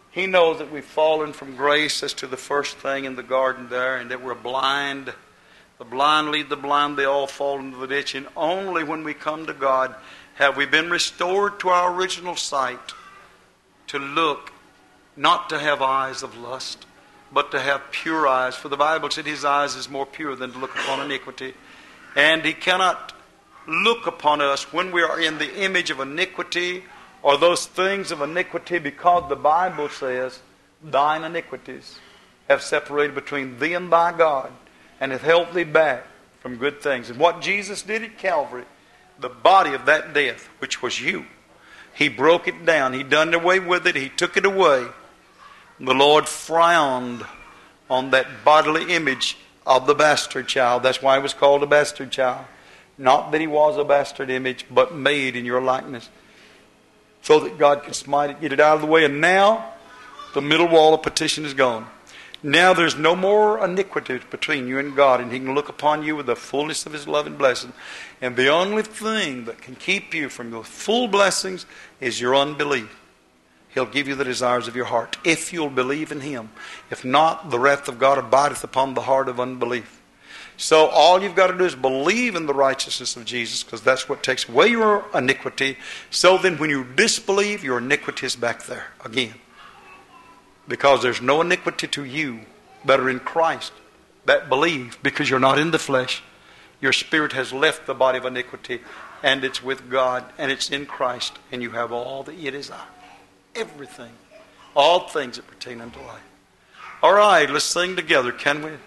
[SPEAKER 1] He knows that we've fallen from grace as to the first thing in the garden there, and that we're blind. The blind lead the blind, they all fall into the ditch. And only when we come to God have we been restored to our original sight, to look, not to have eyes of lust, but to have pure eyes. For the Bible said His eyes is more pure than to look upon iniquity. And He cannot look upon us when we are in the image of iniquity or those things of iniquity, because the Bible says, thine iniquities have separated between thee and thy God, and hath held thee back from good things. And what Jesus did at Calvary, the body of that death, which was you, He broke it down. He done away with it. He took it away. The Lord frowned on that bodily image of the bastard child. That's why He was called a bastard child. Not that He was a bastard image, but made in your likeness, so that God could smite it, get it out of the way. And now, the middle wall of petition is gone. Now there's no more iniquity between you and God, and He can look upon you with the fullness of His love and blessing. And the only thing that can keep you from the full blessings is your unbelief. He'll give you the desires of your heart, if you'll believe in Him. If not, the wrath of God abideth upon the heart of unbelief. So all you've got to do is believe in the righteousness of Jesus, because that's what takes away your iniquity. So then when you disbelieve, your iniquity is back there again. Because there's no iniquity to you that are in Christ, that believe, because you're not in the flesh. Your spirit has left the body of iniquity, and it's with God, and it's in Christ, and you have all that you desire. Everything. All things that pertain unto life. All right, let's sing together, can we?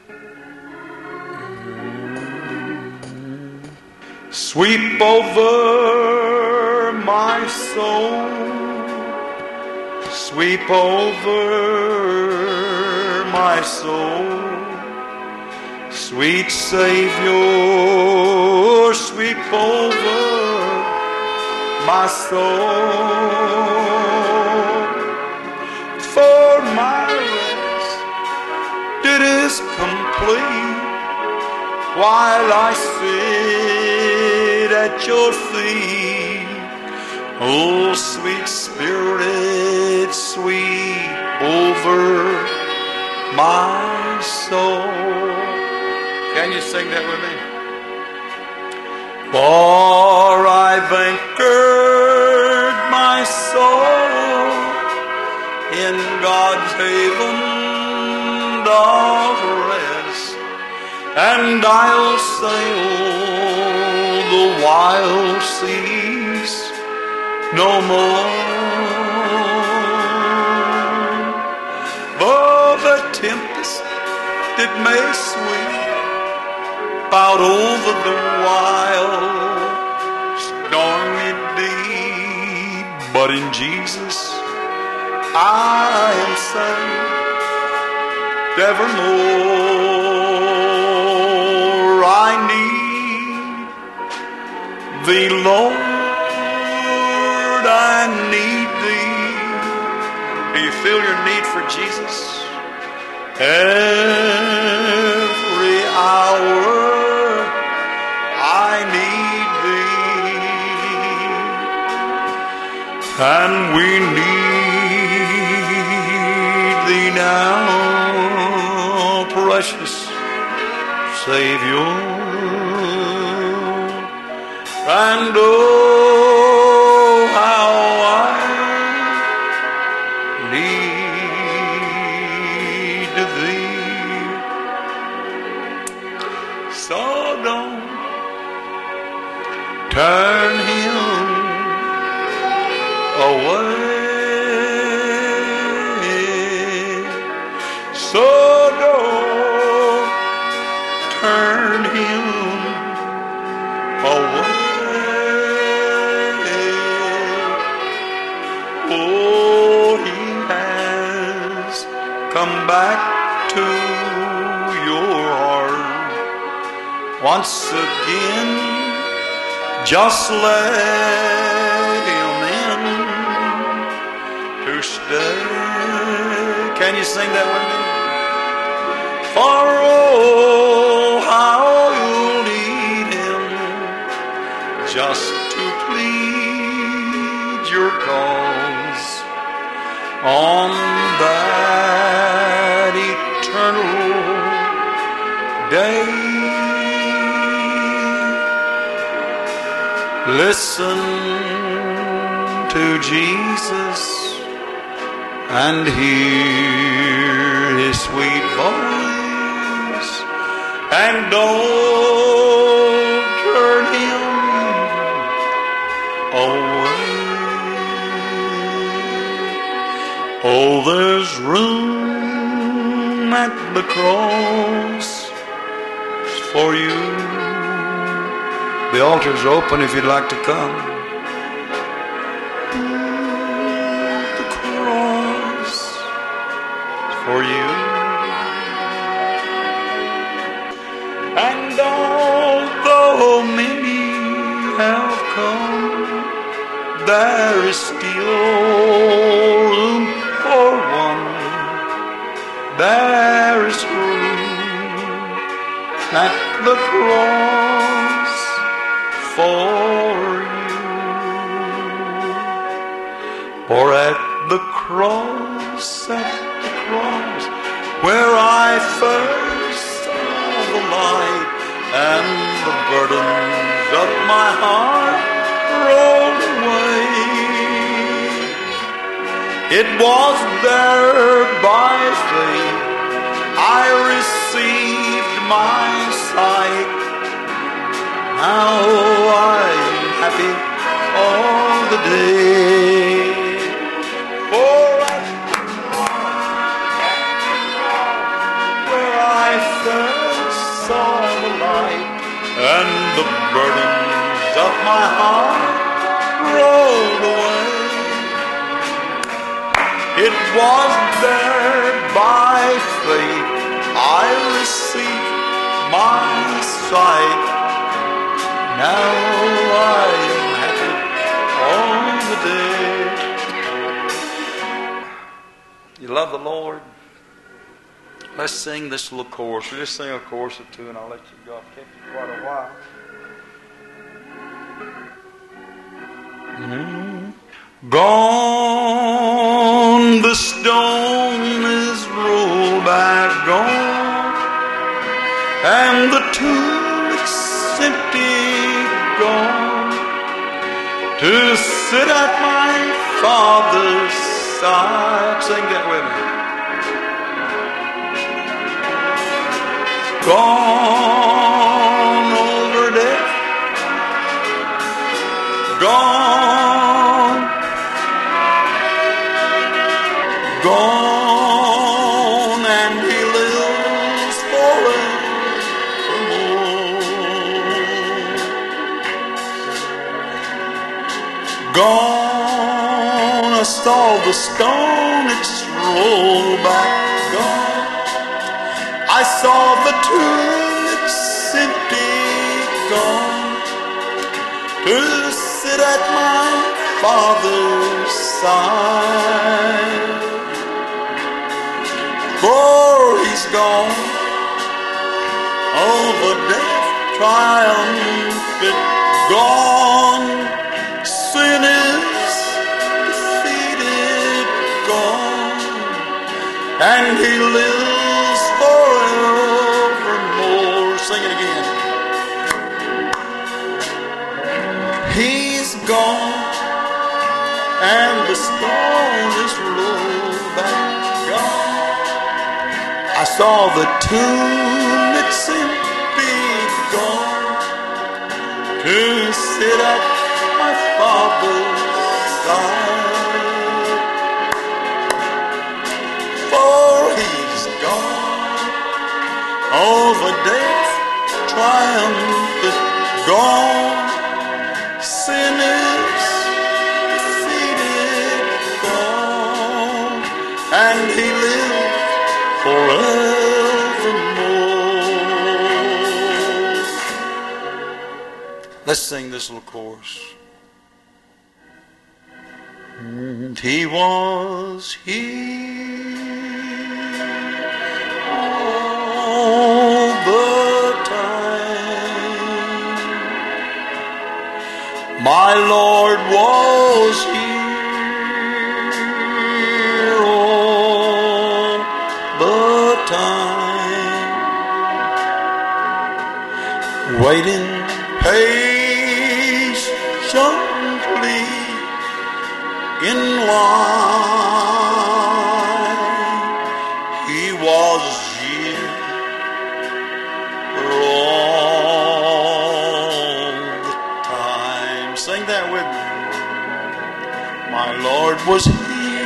[SPEAKER 1] Sweep over my soul, sweep over my soul, sweet Savior, sweep over my soul, for my rest it is complete while I sit at your feet. Oh, sweet Spirit, sweep over my soul. Can you sing that with me? For I've anchored my soul in God's haven of rest, and I'll sail the wild seas no more. Though the tempest it may sweep out over the wild stormy deep, but in Jesus I am saved evermore. I need Thee, Lord, I need Thee. Do you feel your need for Jesus? Every hour I need Thee, and we need Thee now, precious Savior. And oh, how I need Thee. So don't turn Him away. So don't turn Him away. Oh, He has come back to your heart once again. Just let Him in to stay. Can you sing that with me? For oh, how you'll need Him just to plead your cause on Listen to Jesus and hear His sweet voice, and don't turn Him away. Oh, there's room at the cross for you. The altar's open if you'd like to come. The cross for you. And although many have come, there is still room for one. There is room at the cross for you. For at the cross, where I first saw the light, and the burdens of my heart rolled away, it was there by faith I received my sight. Now I'm happy all the day. For at the cross, where I first saw the light, and the burdens of my heart rolled away, it was there by faith I received my sight. Now I am happy all the day. You love the Lord? Let's sing this little chorus. We'll just sing a chorus or two and I'll let you go. I've kept you quite a while. Gone, the stone is rolled back, gone, and the tomb is empty, gone, to sit at my Father's side. Sing that with me. Gone over death, gone, gone, and He lives forevermore. Gone, I saw the stone, it's rolled back, gone. I saw the tomb, it's empty, gone, to sit at my Father's side. For He's gone, over death triumphant, gone, sin is defeated, gone, and He lives forevermore. Sing it again. He's gone, and the stone is rolled back, gone. I saw the tomb, it's empty, gone, to sit at my Father's side. For He's gone, over death triumphant, gone, sin is defeated, gone, and He lives forevermore. Let's sing this little chorus. He was here all the time. My Lord was here all the time, waiting patiently in line. He was here all the time. Sing that with me. My Lord was here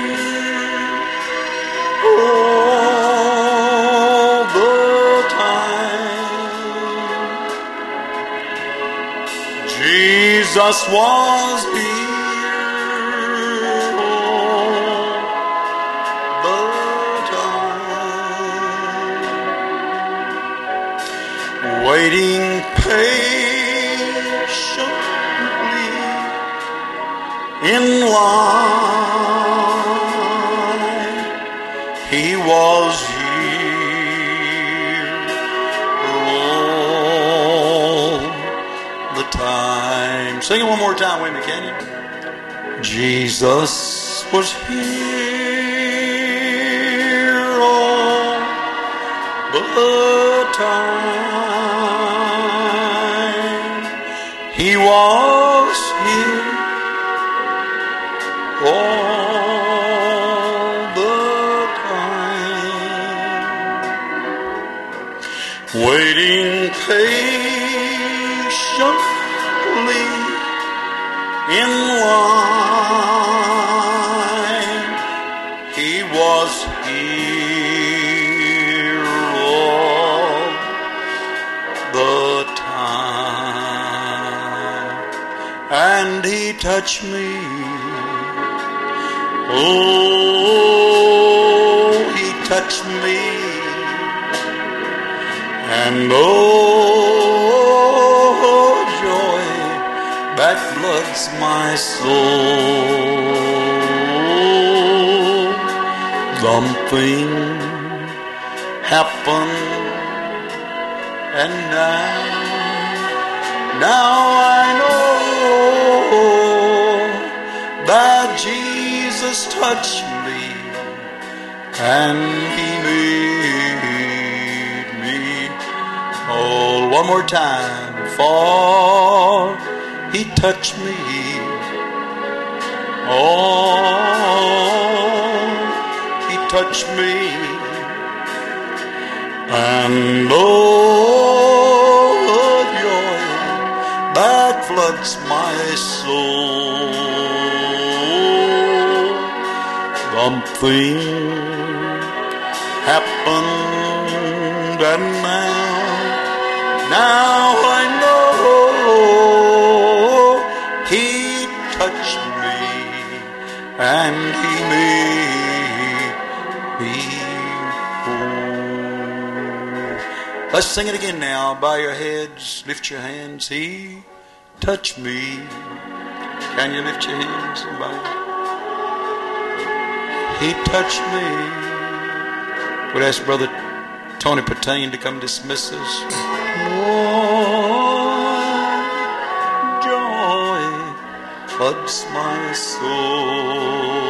[SPEAKER 1] all the time. Jesus was here all the time, waiting patiently in line. He was here all the time. Sing it one more time with me, can you? Jesus was here all the time. He was here all the time, waiting patiently in line. He was here all the time, and He touched me. Oh, He touched me, and oh, joy that floods my soul. Something happened, and now I know that Jesus touched me, and He made me whole. One more time. For He touched me. Oh, He touched me, and oh, joy that floods my soul. Something happened, and now I know He touched me, and He made me whole. Let's sing it again now. Bow your heads, lift your hands. He touched me. Can you lift your hands and bow? He touched me. Would ask Brother Tony Patain to come dismiss us. Oh, joy floods my soul.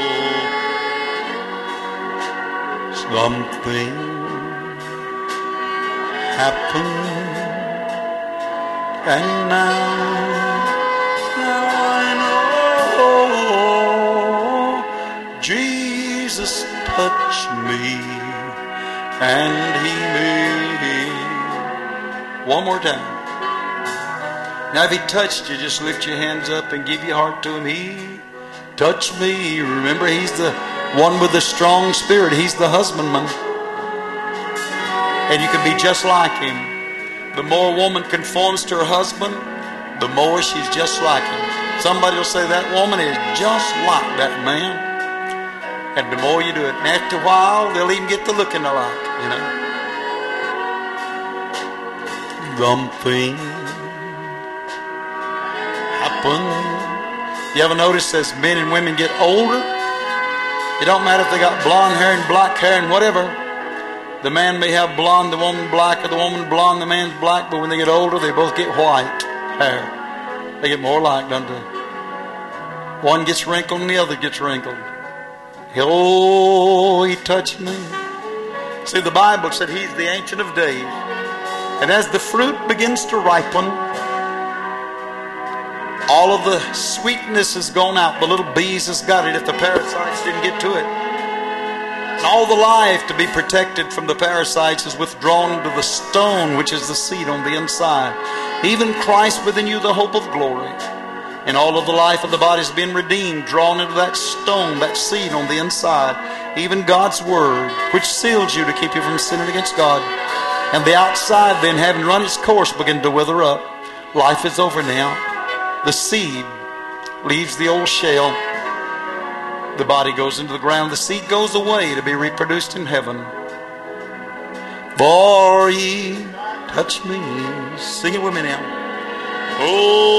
[SPEAKER 1] Something happened, and now I know Jesus touched me, and He made. One more time. Now if He touched you, just lift your hands up and give your heart to Him. He touched me. Remember, He's the one with the strong spirit. He's the husbandman. And you can be just like Him. The more a woman conforms to her husband, the more she's just like him. Somebody will say, that woman is just like that man. And the more you do it, and after a while, they'll even get to looking alike, you know. Something happened. You ever notice as men and women get older, it don't matter if they got blonde hair and black hair and whatever. The man may have blonde, the woman black, or the woman blonde, the man's black, but when they get older, they both get white hair. They get more alike, don't they? One gets wrinkled and the other gets wrinkled. Oh, He touched me. See, the Bible said He's the Ancient of Days. And as the fruit begins to ripen, All of the sweetness has gone out. The little bees has got it if the parasites didn't get to it. And all the life to be protected from the parasites is withdrawn into the stone, which is the seed on the inside. Even Christ within you, the hope of glory. And all of the life of the body has been redeemed, drawn into that stone, that seed on the inside. Even God's word, which seals you to keep you from sinning against God. And the outside then, having run its course, began to wither up. Life is over now. The seed leaves the old shell. The body goes into the ground. The seed goes away to be reproduced in heaven. For ye touch me. Sing it with me now. Oh,